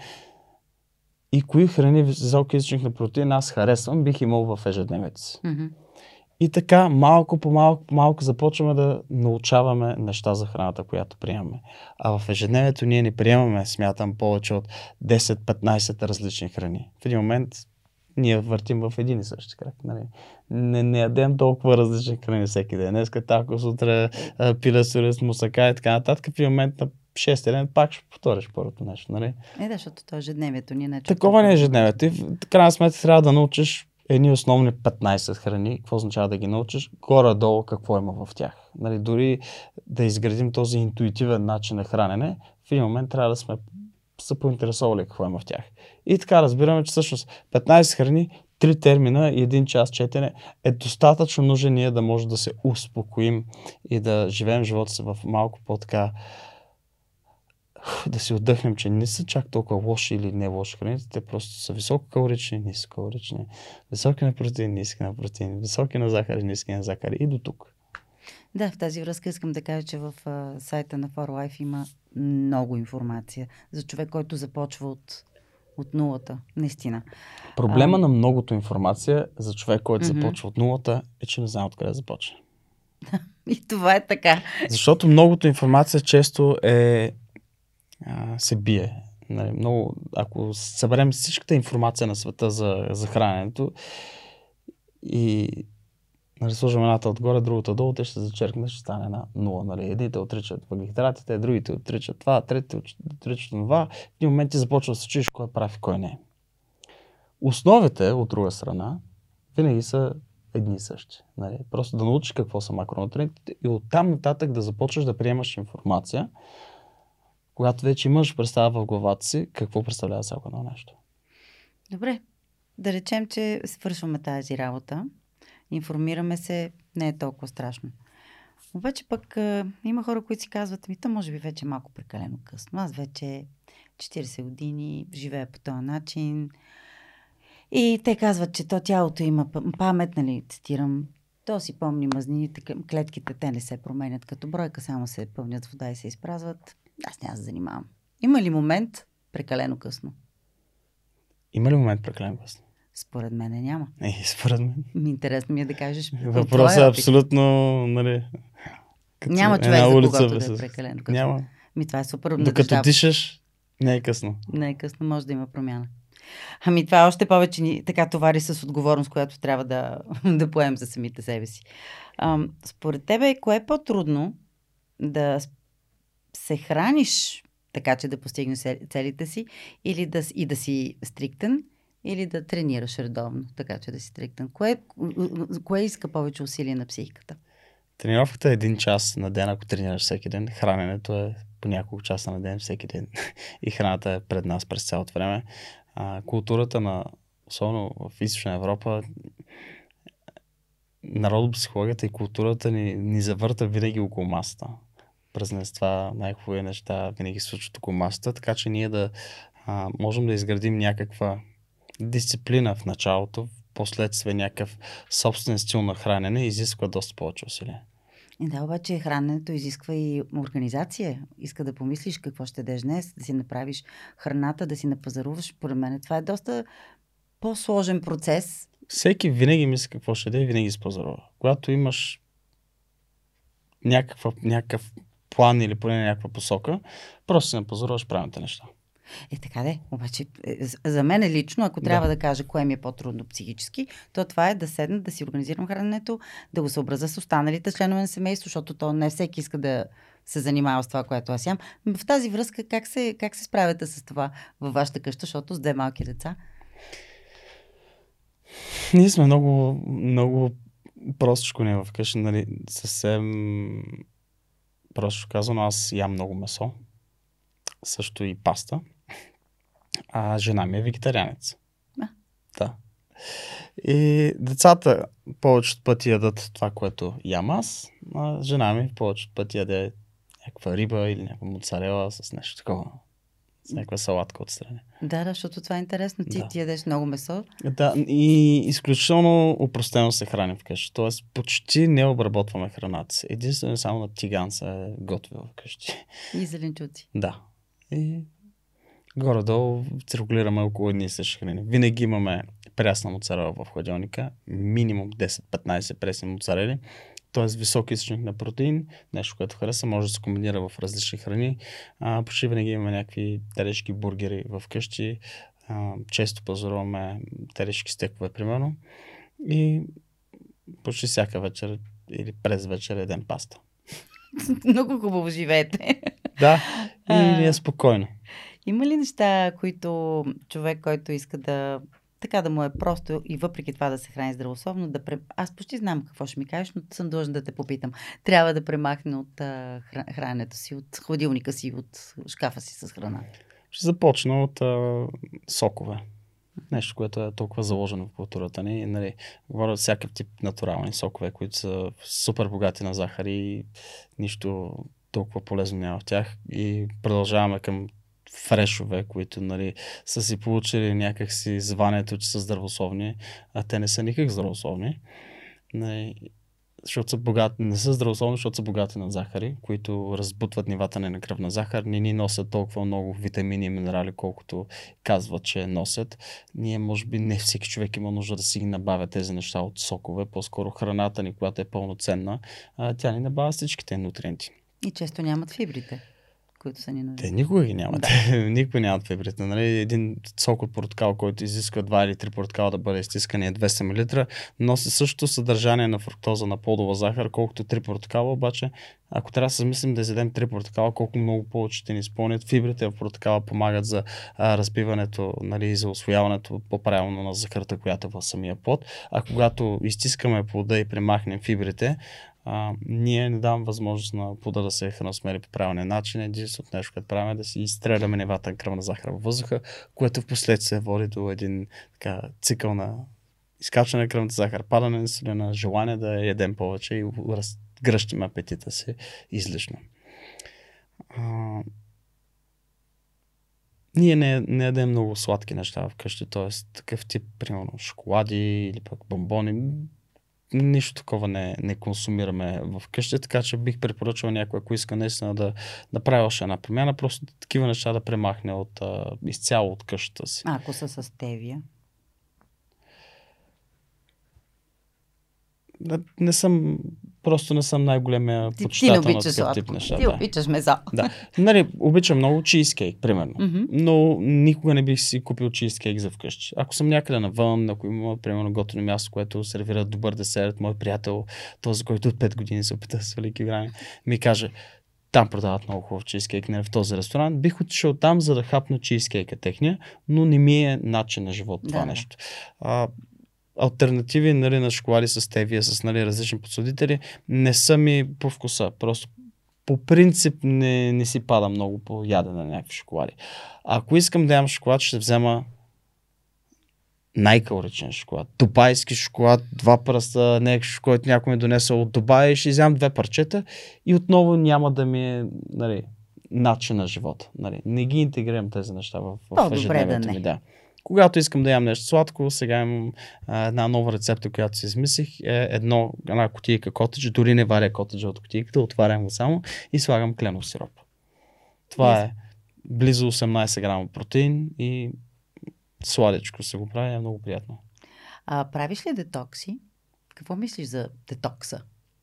и кои храни високи източник на протеин аз харесвам, бих имал в ежедневието си. И така малко по малко започваме да научаваме неща за храната, която приемаме. А в ежедневието ние не приемаме, смятам, повече от 10-15 различни храни. В един момент ние въртим в един и същи крак. Нали? Не ядем толкова различни храни всеки ден. Днеска тако, сутре пиля с мусака и така нататък. В един момент на 6 ден пак ще повториш първото нещо. Нали? Защото това ежедневието ни не е. Такова не е ежедневието. И в крайна сметка трябва да научиш едни основни 15 храни. Какво означава да ги научиш? Горе-долу какво има в тях. Нали? Дори да изградим този интуитивен начин на хранене, в един момент трябва да сме се поинтересували какво има в тях. И така разбираме, че всъщност 15 храни, 3 термина и 1 час четене е достатъчно нужен ние да може да се успокоим и да живеем живота си в малко по-така, да си отдъхнем, че не са чак толкова лоши или не лоши храните, те просто са висококалорични, нискокалорични, високи на протеин, ниски на протеин, високи на захари, ниски на захари и до тук. Да, в тази връзка искам да кажа, че в сайта на For Life има много информация за човек, който започва от нулата, наистина. Проблема на многото информация за човек, който започва от нулата, е, че не знае откъде започне. И това е така. Защото многото информация често се бие. Нали, ако съберем всичката информация на света за храненето и сложим едната отгоре, другата долу, те ще се зачеркнат, ще стане една нула. Нали. Едните отричат въглехидратите, другите отричат това, третите отричат това. В един момент ти започва да се чуеш кой е прав и кой не е. Основите, от друга страна, винаги са едни и същи. Нали. Просто да научиш какво са макронутриентите и оттам нататък да започваш да приемаш информация, когато вече имаш представа в главата си какво представлява всяко едно нещо. Добре. Да речем, че свършваме тази работа. Информираме се, не е толкова страшно. Обаче пък има хора, които си казват, то може би вече е малко прекалено късно. Аз вече 40 години живея по този начин. И те казват, че то тялото има памет, нали, цитирам, то си помни мазнините, клетките, те не се променят като бройка, само се пълнят с вода и се изпразват. Аз няма да се занимавам. Има ли момент прекалено късно? Има ли момент прекалено късно? Според мен няма. Според мен. Интересно ми е да кажеш. Въпросът е абсолютно, нали... Няма човек, за когото да е прекалено късно. Няма. Това е супер докато дишаш, Не е късно. Не е късно, може да има промяна. Ами това още повече ни така товари с отговорност, която трябва да поемем за самите себе си. Според тебе, кое е по-трудно да се храниш така, че да постигнеш целите си, или да си стриктен, или да тренираш редовно, така че да си стриктен? Кое иска повече усилие на психиката? Тренировката е 1 час на ден, ако тренираш всеки ден. Храненето е по няколко часа на ден всеки ден. И храната е пред нас през цялото време. Културата особено в Източна Европа, народопсихологията и културата ни завърта винаги около масата. Празненства, най-хубави неща винаги се случват около масата, така че ние да можем да изградим някаква дисциплина в началото, последствие някакъв собствен стил на хранене изисква доста повече усилия. Да, обаче храненето изисква и организация. Иска да помислиш какво ще дадеш днес, да си направиш храната, да си напазаруваш. Поред мен това е доста по-сложен процес. Всеки винаги мисли какво ще да и винаги се пазарува. Когато имаш някакъв план или поне някаква посока, просто си напазаруваш правилните неща. Така де, обаче за мен лично, ако трябва да кажа кое ми е по-трудно психически, то това е да седна, да си организирам храненето, да го съобразя с останалите членове на семейство, защото то не всеки иска да се занимава с това, което аз ям. В тази връзка как се справяте с това във вашата къща, защото с 2 малки деца? Ние сме много, много простичко не в къща, нали, съвсем просто казано, аз ям много месо, също и паста, а жена ми е вегетарианец. Да. И децата повечето пъти ядат това, което ям аз, а жена ми повечето пъти яде някаква риба или някаква моцарела с нещо такова. С някаква салатка отстрани. Да, защото това е интересно. Ти ядеш много месо. Да, и изключително опростено се храним вкъщи. Тоест почти не обработваме храната си. Единствено само на тиган се готвя вкъщи. И зеленчуци. Да. И горе-долу циркулираме около едни и същи храни. Винаги имаме прясна моцарела в хладилника. Минимум 10-15 пресни моцарели. Т.е. висок източник на протеин, нещо, което хареса, може да се комбинира в различни храни. Почти винаги имаме някакви телешки бургери в къщи. Често пазаруваме телешки стекове, примерно. И почти всяка вечер или през вечер едем паста. Много хубаво живеете. Да, и е спокойно. Има ли неща, които човек, който иска да му е просто и въпреки това да се храни здравословно, аз почти знам какво ще ми кажеш, но съм длъжна да те попитам. Трябва да премахне от храненето си, от хладилника си, от шкафа си с храна. Ще започна от сокове. Нещо, което е толкова заложено в културата ни. Нали, говоря от всякакъв тип натурални сокове, които са супер богати на захар и нищо толкова полезно няма в тях. И продължаваме към фрешове, които, нали, са си получили някакси званието, че са здравословни, а те не са никак здравословни. Нали, защото са богати, не са здравословни, защото са богати на захари, които разбутват нивата на кръвна захар. Не ни носят толкова много витамини и минерали, колкото казват, че носят. Ние, може би, не всеки човек има нужда да си ги набавя тези неща от сокове. По-скоро храната ни, която е пълноценна, тя ни набавя всичките нутриенти. И често нямат фибрите, които са ни нужни. Те никога ги нямат. Никога нямат фибрите. Нали? Един сок от портокал, който изисква 2 или 3 портокала да бъде изтискан, е 200 мл, носи същото съдържание на фруктоза, на плодова захар, колкото 3 портокала, обаче ако трябва да се замислим да изядем 3 портокала, колко много повече ще ни изпълнят. Фибрите в портокала помагат за разбиването, нали, за усвояването по-правилно на захарта, която е в самия плод. А когато изтискаме плода и премахнем фибрите, ние не даваме възможност на плода да се храносмери по правилния начин. Единственото нещо, което правим, е да си изстреляме нивата на кръвна захар във въздуха, което в последствие води до един цикъл на изкачване на кръвната захар, падане на инсулина, желание да ядем повече и разгръщаме апетита си излишно. Ние не ядем много сладки неща вкъщи, т.е. такъв тип, примерно шоколади или пък бомбони. Нищо такова не консумираме в къщи, така че бих препоръчал някой, ако иска наистина да прави още една промяна, просто такива неща да премахне изцяло от къщата си. Ако са с стевия? Не съм просто не съм най-големия Ти не почитател на обичаш такъв тип сладко. неща. Ти обичаш месо. Да. Нали, обичам много чизкейк, примерно. Мгм. Но никога не бих си купил чизкейк за вкъщи. Ако съм някъде навън, ако има, примерно, готино място, което сервира добър десерт, мой приятел, този, който от 5 години се опита да свали килограми, ми каже, там продават много хубав чизкейк, не в този ресторант. Бих отишъл там, за да хапна чизкейка техния, но не ми е начин на живот това нещо. Алтернативи, нали, на шоколади с стевия, с, нали, различни подсладители, не са ми по вкуса. Просто по принцип не си пада много по ядене на някакви шоколади. Ако искам да ям шоколад, ще взема най-калоричен шоколад. Дубайски шоколад, 2 пръста, нещо, който някой ми е донесъл от Дубай, ще изям 2 парчета и отново няма да ми е, нали, начин на живота. Нали. Не ги интегрирам тези неща в ежедневието ми. Да. Когато искам да ям нещо сладко, сега имам една нова рецепта, която си измислих. Една кутийка котедж, дори не варя котеджа от кутийката, отварям го само и слагам кленов сироп. Това е близо 18 грама протеин и сладичко се го прави, е много приятно. Правиш ли детокси? Какво мислиш за детокса?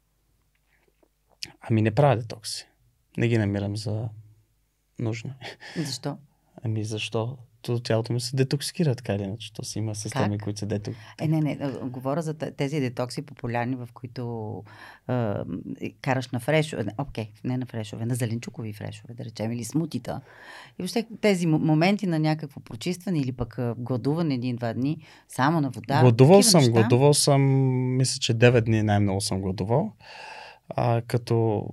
Ами не правя детокси. Не ги намирам за нужни. Защо? Ами защо? Тялото ми се детоксикира, така или иначе. То си има системи, които се Не. Говоря за тези детокси популярни, в които караш на фрешове. Не на фрешове, на зеленчукови фрешове, да речем, или смутита. И въобще тези моменти на някакво прочистване или пък гладуване 1-2 дни, само на вода. Гладувал съм, мисля, че 9 дни най-много съм гладувал. Като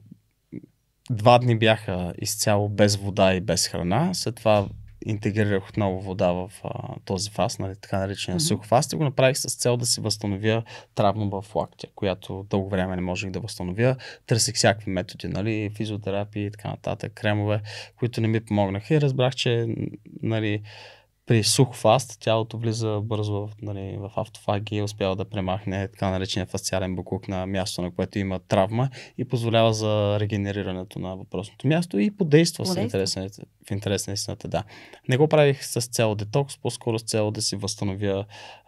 2 дни бяха изцяло без вода и без храна. След това интегрирах отново вода в този фаст, нали, така наречения сух фаст, и го направих с цел да си възстановя травма в лактия, която дълго време не можех да възстановя. Търсих всякакви методи, нали, физиотерапия и така нататък, кремове, които не ми помогнаха, и разбрах, че, нали, при сух фаст тялото влиза бързо, нали, в автофагия и успява да премахне така наречения фасциален буклук на място, на което има травма, и позволява за регенерирането на въпросното място и подейства в интерес на истината. Да. Не го правих с цел детокс, по-скоро с цел да си възстановя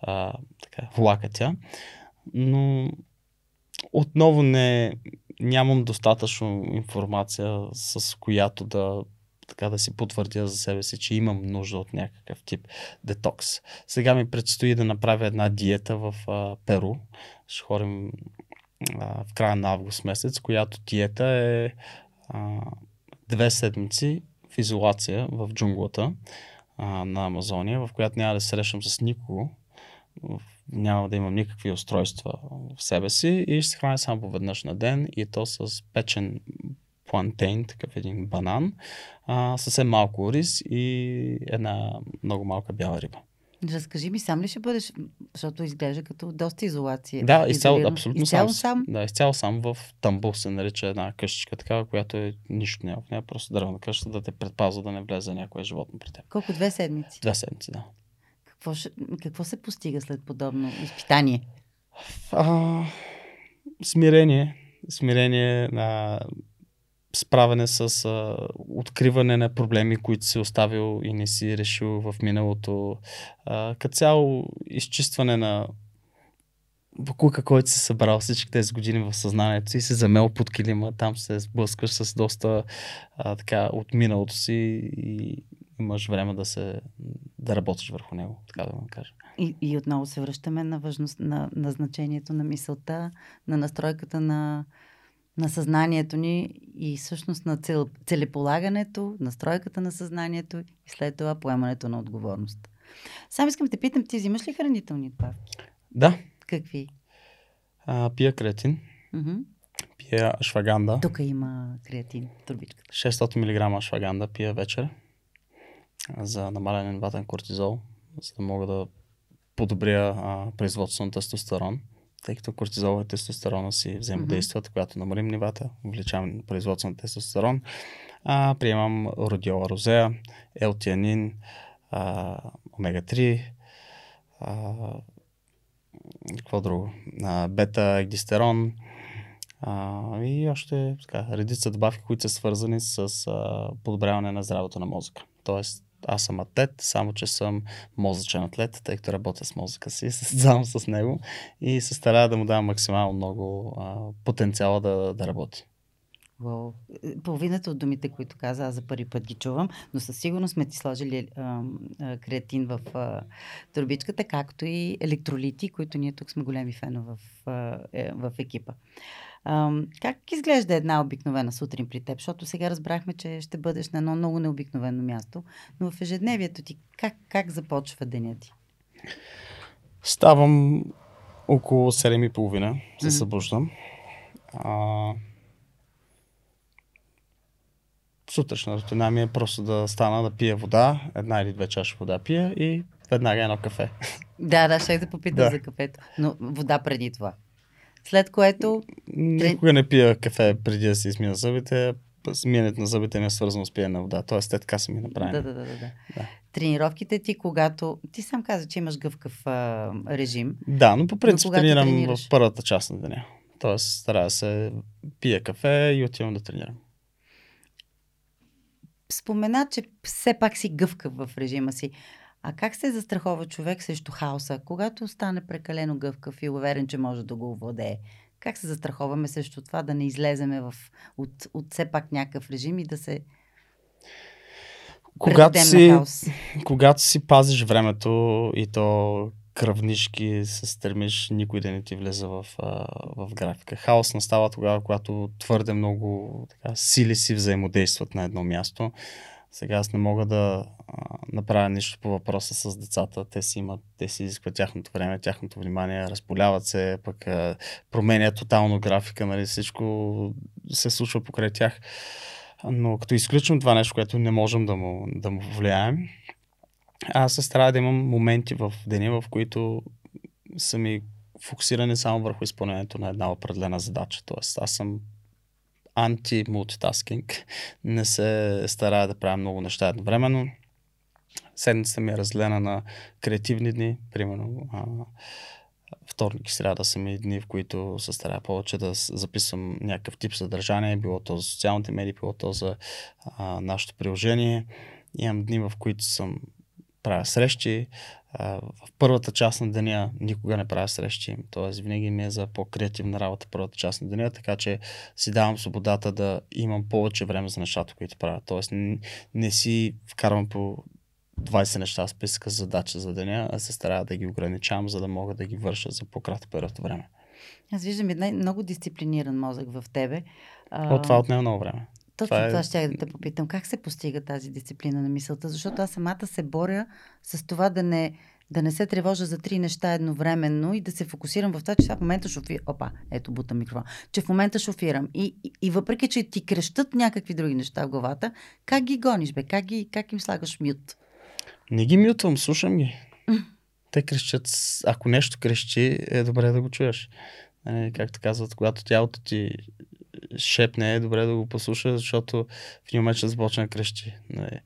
лакътя, но отново нямам достатъчно информация, с която да си потвърдя за себе си, че имам нужда от някакъв тип детокс. Сега ми предстои да направя една диета в Перу. Ще ходим в края на август месец, която диета е 2 седмици в изолация в джунглата на Амазония, в която няма да се срещам с никого, няма да имам никакви устройства в себе си и ще се храня само веднъж на ден, и то с печен плантейн, такъв един банан, съвсем малко рис и една много малка бяла риба. Разкажи ми, сам ли ще бъдеш, защото изглежда като доста изолация. Да, абсолютно изцяло сам. Да, изцяло сам. В Тамбул се нарича една къщичка такава, която нищо няма в нея, просто дървена къща, да те предпазва да не влезе някое животно при теб. Колко? 2 седмици? 2 седмици, да. Какво се постига след подобно изпитание? Смирение на справяне с откриване на проблеми, които си оставил и не си решил в миналото. Като цяло изчистване на буклука, който си събрал всички тези години в съзнанието си, се замел под килима, там се сблъскаш с доста от миналото си и имаш време да работиш върху него, така да го кажа. И отново се връщаме на важност на значението на мисълта, на настройката на съзнанието ни и всъщност на целеполагането, настройката на съзнанието и след това поемането на отговорност. Сам искам да те питам, ти взимаш ли хранителни добавки? Да. Какви? Пия креатин. Пия ашваганда. Тук има креатин, турбичката. 600 мг ашваганда пия вечер за намаляне на нивата на кортизол, за да мога да подобря производството на тестостерон, тъй като кортизол и тестостерона си взаимодействат, когато намалим нивата, увеличаваме производството на тестостерон. Приемам родиола розея, елтианин, омега-3, какво друго? Бета-егдистерон и още редица добавки, които са свързани с подобряване на здравето на мозъка. Тоест аз съм атлет, само че съм мозъчен атлет, тъй като работя с мозъка си, състезавам с него и се старая да му дам максимално много потенциала да работи. Wow. Половината от думите, които каза, аз за първи път ги чувам, но със сигурност сме ти сложили креатин в турбичката, както и електролити, които ние тук сме големи фенове в екипа. Как изглежда една обикновена сутрин при теб? Защото сега разбрахме, че ще бъдеш на едно много необикновено място, но в ежедневието ти как започва деня ти? Ставам около 7:30, се събуждам. Сутрешна рутина ми е просто да стана да пия вода, 1 или 2 чаши вода пия и веднага едно кафе. Да, ще да попитам за кафето, но вода преди това. След което... Никога не пия кафе преди да си измина зъбите. Смиенето на зъбите ми е свързано с пиене на вода. Тоест, те така са ми направени. Да. Тренировките ти, когато... Ти сам каза, че имаш гъвкав режим. Да, но по принцип тренирам в първата част на деня. Тоест, старая се пия кафе и отивам да тренирам. Спомена, че все пак си гъвкав в режима си. А как се застрахова човек срещу хаоса, когато стане прекалено гъвкав и уверен, че може да го овладее? Как се застраховаме срещу това да не излеземе от все пак някакъв режим и да се предадем на хаос? Когато си пазиш времето и то кръвнишки се стремиш никой да не ти влезе в графика. Хаос настава тогава, когато твърде много сили си взаимодействат на едно място. Сега аз не мога да направя нищо по въпроса с децата. Те си изискват тяхното време, тяхното внимание, разполяват се, пък променя тотално графика, нали, всичко се случва покрай тях. Но като изключвам това нещо, което не можем да му влияем, аз се старая да имам моменти в деня, в които са ми фокусирани само върху изпълнението на една определена задача. Тоест, аз съм анти-мултитаскинг. Не се старая да правя много неща едновременно. Седмицата ми е разделена на креативни дни. Примерно вторник и сряда са ми дни, в които се старая повече да записвам някакъв тип съдържание, било то за социалните медии, било то за нашето приложение. Имам дни, в които правя срещи. В първата част на деня никога не правя срещи. Т.е. винаги ми е за по-креативна работа първата част на деня, така че си давам свободата да имам повече време за нещата, които правя. Т.е. не си вкарвам по 20 неща в списъка за задача за деня, а се старая да ги ограничавам, за да мога да ги върша за по-кратък период от време. Аз виждам един много дисциплиниран мозък в тебе. Това отнема много време. Точно това ще да те попитам. Как се постига тази дисциплина на мисълта? Защото аз самата се боря с това да не се тревожа за 3 неща едновременно и да се фокусирам в това, че в момента шофирам. Опа, ето бутам микрофон. Че в момента шофирам. И въпреки, че ти крещат някакви други неща в главата, как ги гониш, бе? Как им слагаш мют? Не ги мютвам, слушам ги. Те крещят. Ако нещо крещи, е добре да го чуеш. Както казват, когато тялото ти шепне, е добре да го послуша, защото в един момент ще започне да крещи.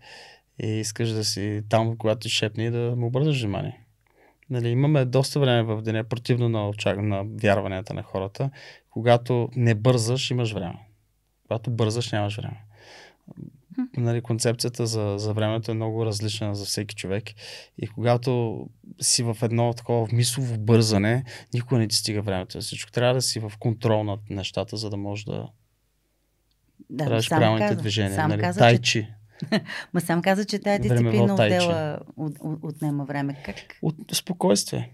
И искаш да си там, когато ти шепне, и да му обърнеш внимание. Имаме доста време в деня, противно на вярванията на хората. Когато не бързаш, имаш време. Когато бързаш, нямаш време. Концепцията за времето е много различна за всеки човек. И когато си в едно такова мислово бързане, никога не ти стига времето. Всичко трябва да си в контрол над нещата, за да можеш да правиш правилните движения. Тайчи. Ма сам каза, че тая дисциплина отнема време. Как? От спокойствие.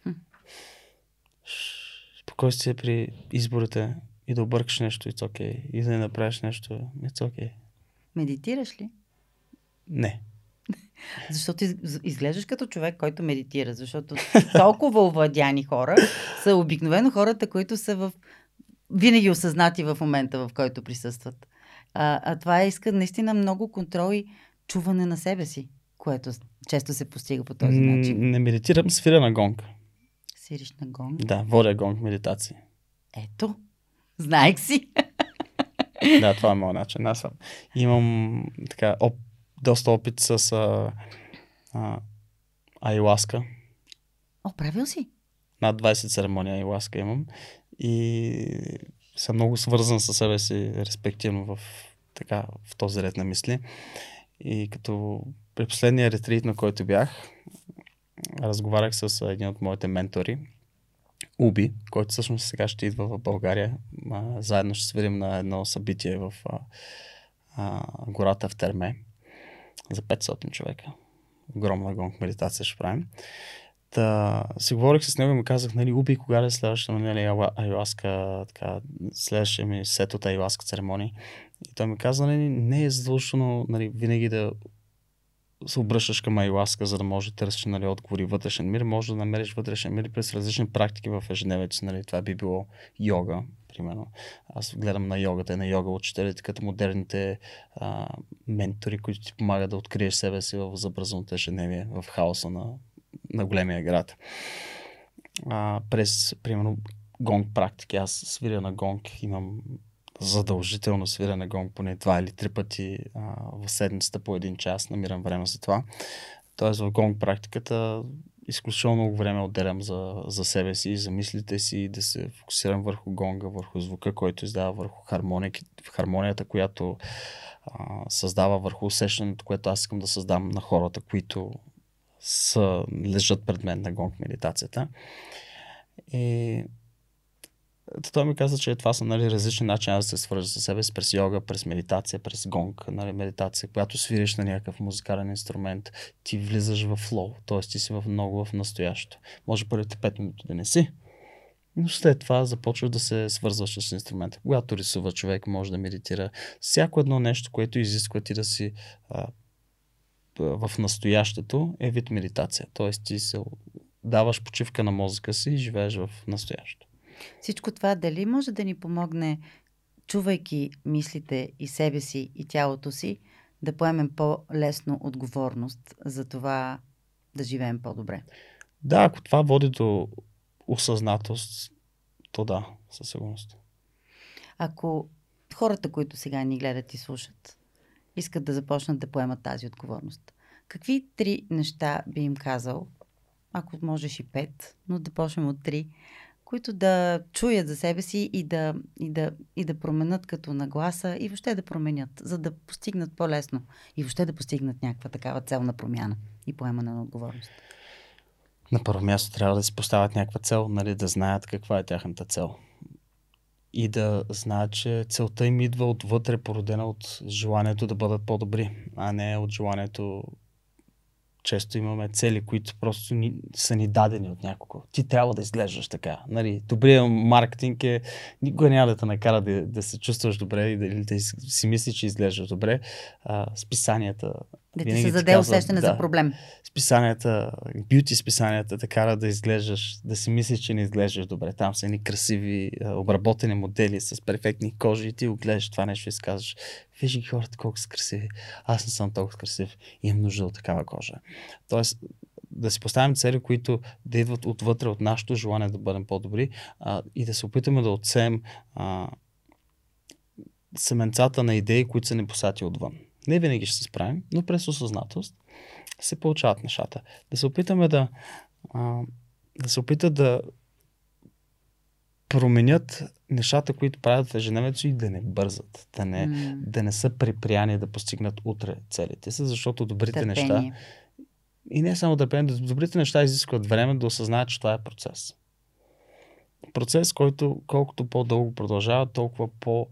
Спокойствие при изборите и да объркаш нещо, it's okay. И да не направиш нещо, it's okay. Медитираш ли? Не. Защото изглеждаш като човек, който медитира, защото толкова овладяни хора са обикновено хората, които са винаги осъзнати в момента, в който присъстват. А това иска наистина много контрол и чуване на себе си, което често се постига по този начин. Не медитирам, свиря на гонг. Свириш на гонг? Да, водя гонг медитации. Ето, знаех си. Да, това е моят начин. Аз имам доста опит с аюаска. Правил си? Над 20 церемонии аюаска имам. И съм много свързан със себе си, респективно в този ред на мисли. И като при последния ретрит, на който бях, разговарях с един от моите ментори, Уби, който всъщност сега ще идва в България. Заедно ще свирим на едно събитие в гората в Терме за 500 човека. Огромна гонг медитация ще правим. Та си говорих с него и му казах, нали, Уби, кога ли следващата, нали, аюаска, така, следващия ми сет от аюаска церемонии. И той ми каза, нали, не е задължително, нали, винаги да се обръщаш към аюаска, за да можеш да търсиш, нали, отговори вътрешен мир. Може да намериш вътрешен мир през различни практики в ежедневието. Нали, това би било йога, примерно. Аз гледам на йогата и на йога учителите като модерните ментори, които ти помагат да откриеш себе си в забързаното ежедневие, в хаоса на големия град. През, примерно, гонг практики. Аз свиря на гонг, имам задължително свиря на гонг поне 2 или 3 пъти в седмицата по 1 час, намирам време за това. Тоест в гонг практиката изключително много време отделям за себе си, за мислите си, да се фокусирам върху гонга, върху звука, който издава, върху хармонията, която създава, върху усещането, което аз искам да създам на хората, които лежат пред мен на гонг медитацията. И той ми каза, че това са, нали, различни начини да се свържа с себе си, през йога, през медитация, през гонг, нали, медитация, когато свириш на някакъв музикален инструмент, ти влизаш в флоу, т.е. ти си много в настоящето. Може първите 5 минути да не си, но след това започваш да се свързваш с инструмента. Когато рисува човек, може да медитира. Всяко едно нещо, което изисква ти да си в настоящето, е вид медитация. Т.е. ти се даваш почивка на мозъка си и живееш в настоящето. Всичко това дали може да ни помогне, чувайки мислите и себе си и тялото си, да поемем по-лесно отговорност за това да живеем по-добре? Да, ако това води до осъзнатост, то да, със сигурност. Ако хората, които сега ни гледат и слушат, искат да започнат да поемат тази отговорност, какви 3 неща би им казал, ако можеш и 5, но да почнем от 3, които да чуят за себе си и да променят като нагласа и въобще да променят, за да постигнат по-лесно и въобще да постигнат някаква такава цел на промяна и поемане на отговорност? На първо място трябва да си поставят някаква цел, нали, да знаят каква е тяхната цел. И да знаят, че целта им идва отвътре, породена от желанието да бъдат по-добри, а не от желанието. Често имаме цели, които просто са ни дадени от някого. Ти трябва да изглеждаш така. Нали, добрият маркетинг никога няма да те накара да се чувстваш добре или да си мисли, че изглеждаш добре. Списанията да ти създаде усещане за проблем. Списанията, бюти списанията те карат да изглеждаш, да си мислиш, че не изглеждаш добре. Там са едни красиви, обработени модели с перфектни кожи и ти го гледаш това нещо и си казваш, виж ги хората колко са красиви. Аз не съм толкова красив и имам нужда от такава кожа. Тоест, да си поставим цели, които да идват отвътре от нашето желание да бъдем по-добри и да се опитаме да отсеем семенцата на идеи, които са ни посати отвън. Не винаги ще се справим, но през осъзнатост се получават нещата. Да се опитаме да се опитат да променят нещата, които правят в ежедневието и да не бързат, да не са припряни да постигнат утре целите си, защото добрите неща и не само търпение, добрите неща изискват време да осъзнаят, че това е процес. Процес, който колкото по-дълго продължава, толкова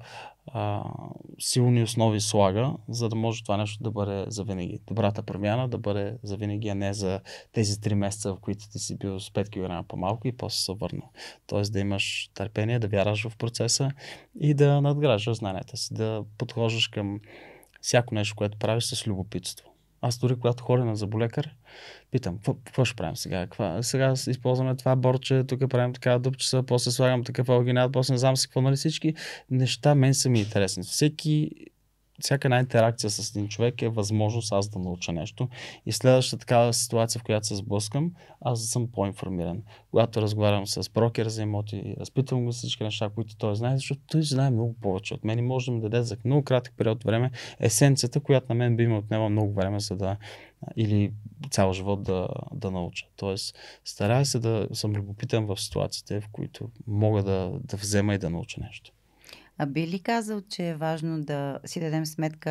силни основи слага, за да може това нещо да бъде завинаги. Добрата промяна да бъде завинаги, а не за тези 3 месеца, в които ти си бил с 5 кг по-малко и после се върнал. Тоест да имаш търпение, да вярваш в процеса и да надграждаш знанията си, да подхождаш към всяко нещо, което правиш с любопитство. Аз дори когато ходя на зъболекар, питам, какво ще правим сега? Сега използваме това борче, тук правим така дупчеса, после слагам такъв алгинат, после не знам си какво, нали, всички неща мен са ми интересни. Всяка една интеракция с един човек е възможност аз да науча нещо и следващата такава ситуация, в която се сблъскам, аз да съм по-информиран. Когато разговарям с брокер за имоти, разпитвам го всички неща, които той знае, защото той знае много повече от мен и може да ми даде за много кратък период време есенцията, която на мен би ми отнема много време, за да или цял живот да науча. Тоест, старая се да съм любопитен в ситуациите, в които мога да взема и да науча нещо. А би ли казал, че е важно да си дадем сметка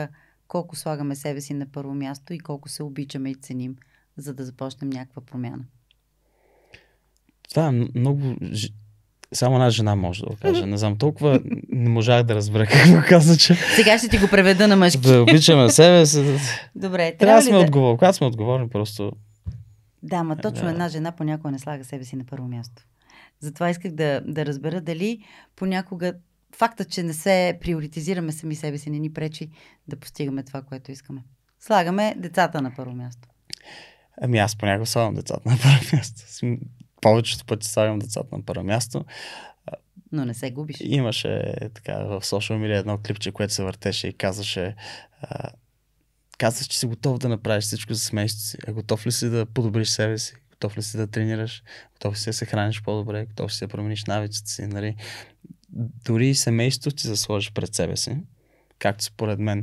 колко слагаме себе си на първо място и колко се обичаме и ценим, за да започнем някаква промяна. Това е много... Само една жена може да го каже. Не знам, толкова не можах да разбера какво каза, че... Сега ще ти го преведа на мъжки. Да обичаме себе си. Добре, трябва да сме отговорни. Когато сме отговорни, просто... Да, ма точно една жена понякога не слага себе си на първо място. Затова исках да разбера дали понякога факта, че не се приоритизираме сами себе си, не ни пречи да постигаме това, което искаме. Слагаме децата на първо място. Ами аз понякога слагам децата на първо място. Повечето пъти слагам децата на първо място. Но не се губиш. Имаше така в социал медиа едно клипче, което се въртеше и казваше, че си готов да направиш всичко за семейството си. А готов ли си да подобриш себе си? Готов ли си да тренираш? Готов ли си да се храниш по-добре? Готов ли си да промениш навиците си? Нали? Дори и семейството ти засложиш пред себе си, както според мен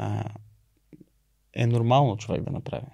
е нормално човек да направи.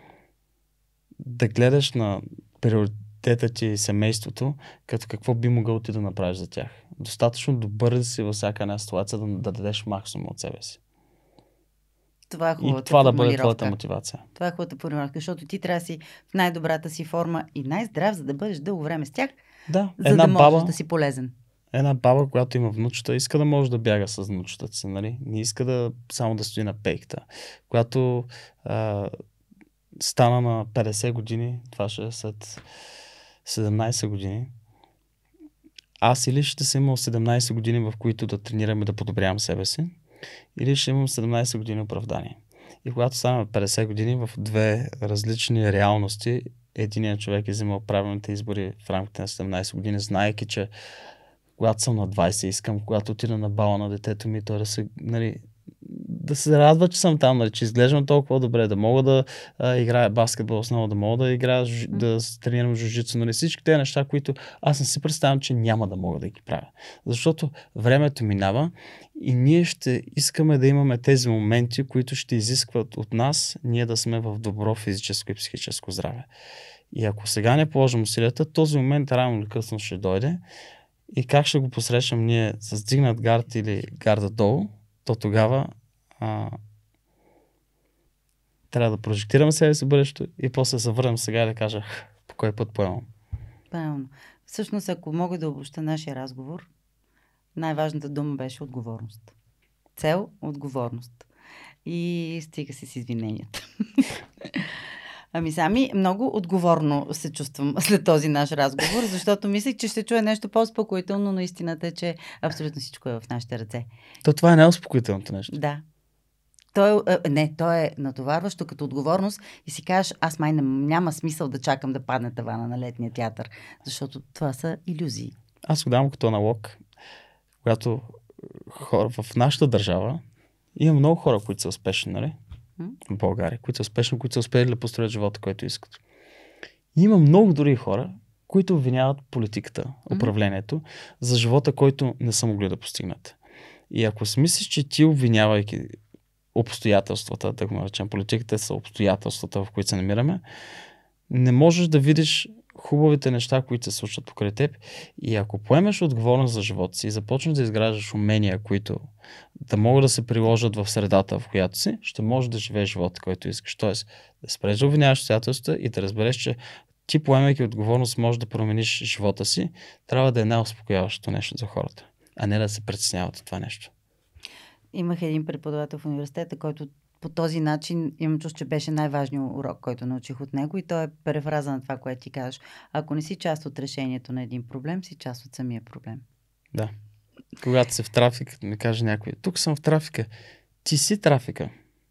Да гледаш на приоритета ти и семейството, като какво би могъл ти да направиш за тях. Достатъчно добър да си във всяка една ситуация да дадеш максимум от себе си. Това е хубавата и това да бъде твоята мотивация. Това е хубавата формулировка, защото ти трябва да си в най-добрата си форма и най-здрав, за да бъдеш дълго време с тях, да, за да можеш да си полезен. Една баба, която има внучета, иска да може да бяга с внучетата си, нали? Не иска да само да стои на пейката. Която стана на 50 години, това ще е след 17 години. Аз или ще съм имал 17 години, в които да тренирам и да подобрявам себе си, или ще имам 17 години оправдание. И когато стана на 50 години, в две различни реалности, единият човек е взимал правилните избори в рамките на 17 години, знаейки, че когато съм на 20, искам, когато отида на бала на детето ми, той да се, нали, да се радва, че съм там, нали, че изглеждам толкова добре, да мога да играя баскетбол основно, да мога да играя, да тренирам жужицу, нали, всички тези неща, които аз не си представям, че няма да мога да ги правя. Защото времето минава и ние ще искаме да имаме тези моменти, които ще изискват от нас ние да сме в добро физическо и психическо здраве. И ако сега не положим усилията, този момент рано или късно ще дойде. И как ще го посрещам ние с дигнат гард или гарда долу, то тогава трябва да прожектираме себе си бъдещето и после се върнем сега и да кажа по кой път поемам. Правилно. Всъщност, ако мога да обобща нашия разговор, най-важната дума беше отговорност. Цел – отговорност. И стига си с извиненията. Ами сами, много отговорно се чувствам след този наш разговор, защото мислех, че ще чуя нещо по-успокоително, но истината е, че абсолютно всичко е в нашите ръце. То това е неуспокоителното нещо. Да. То е натоварващо като отговорност и си кажеш, аз май няма смисъл да чакам да падне тавана на летния театър, защото това са илюзии. Аз го давам като аналог, когато хора в нашата държава има много хора, които са успешни, нали? В България, които са успешни, които са успели да построят живота, който искат. И има много други хора, които обвиняват политиката, управлението, за живота, който не са могли да постигнат. И ако си мислиш, че ти обвинявайки обстоятелствата, да го наречем, политиката са обстоятелствата, в които се намираме, не можеш да видиш хубавите неща, които се случват покрай теб. И ако поемеш отговорност за живота си и започнеш да изграждаш умения, които да могат да се приложат в средата, в която си, ще можеш да живееш живота, който искаш. Тоест, да спреш да обвиняваш обстоятелствата и да разбереш, че ти, поемайки отговорност, можеш да промениш живота си, трябва да е най-успокояващото нещо за хората, а не да се притесняват от това нещо. Имах един преподавател в университета, който по този начин имам чувство, че беше най-важният урок, който научих от него, и то е перефраза на това, което ти кажеш. Ако не си част от решението на един проблем, си част от самия проблем. Да. Когато си в трафик, ми каже някой, тук съм в трафика. Ти си трафика.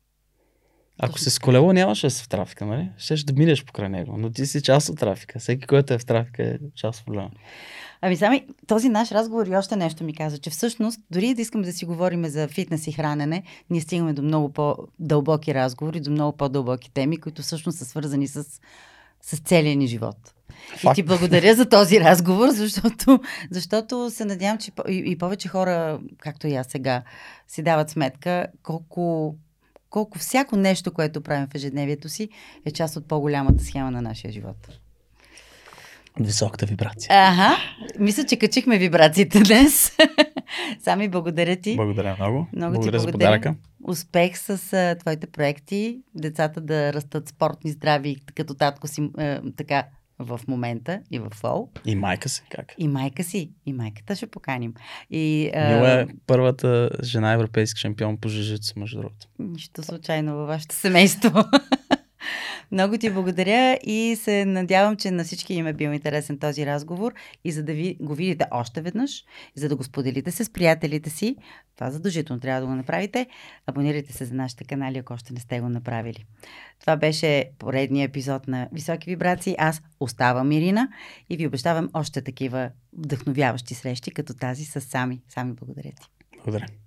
Ако си с колело, нямаше да си в трафика, нали? Щеш да минеш покрай него, но ти си част от трафика. Всеки, който е в трафика, е част от проблема. Ами сами, този наш разговор и още нещо ми каза, че всъщност, дори да искаме да си говорим за фитнес и хранене, ние стигаме до много по-дълбоки разговори, до много по-дълбоки теми, които всъщност са свързани с целия ни живот. Факт. И ти благодаря за този разговор, защото се надявам, че и повече хора, както и аз сега, си дават сметка колко всяко нещо, което правим в ежедневието си, е част от по-голямата схема на нашия живот. Високата вибрация. Ага, мисля, че качихме вибрациите днес. Сами, благодаря ти. Благодаря много. Много благодаря ти за подаръка. Успех с твоите проекти. Децата да растат спортни, здрави, като татко си така в момента и в фол. И майка си как? И майка си. И майката ще поканим. Мила е първата жена европейски шампион по жужицу, между другото. Нищо случайно във вашето семейство. Много ти благодаря и се надявам, че на всички им е бил интересен този разговор и за да ви го видите още веднъж, и за да го споделите с приятелите си, това задължително трябва да го направите, абонирайте се за нашите канали, ако още не сте го направили. Това беше поредният епизод на Високи вибрации. Аз оставам Ирина и ви обещавам още такива вдъхновяващи срещи, като тази с Сами. Сами, благодаря ти. Благодаря.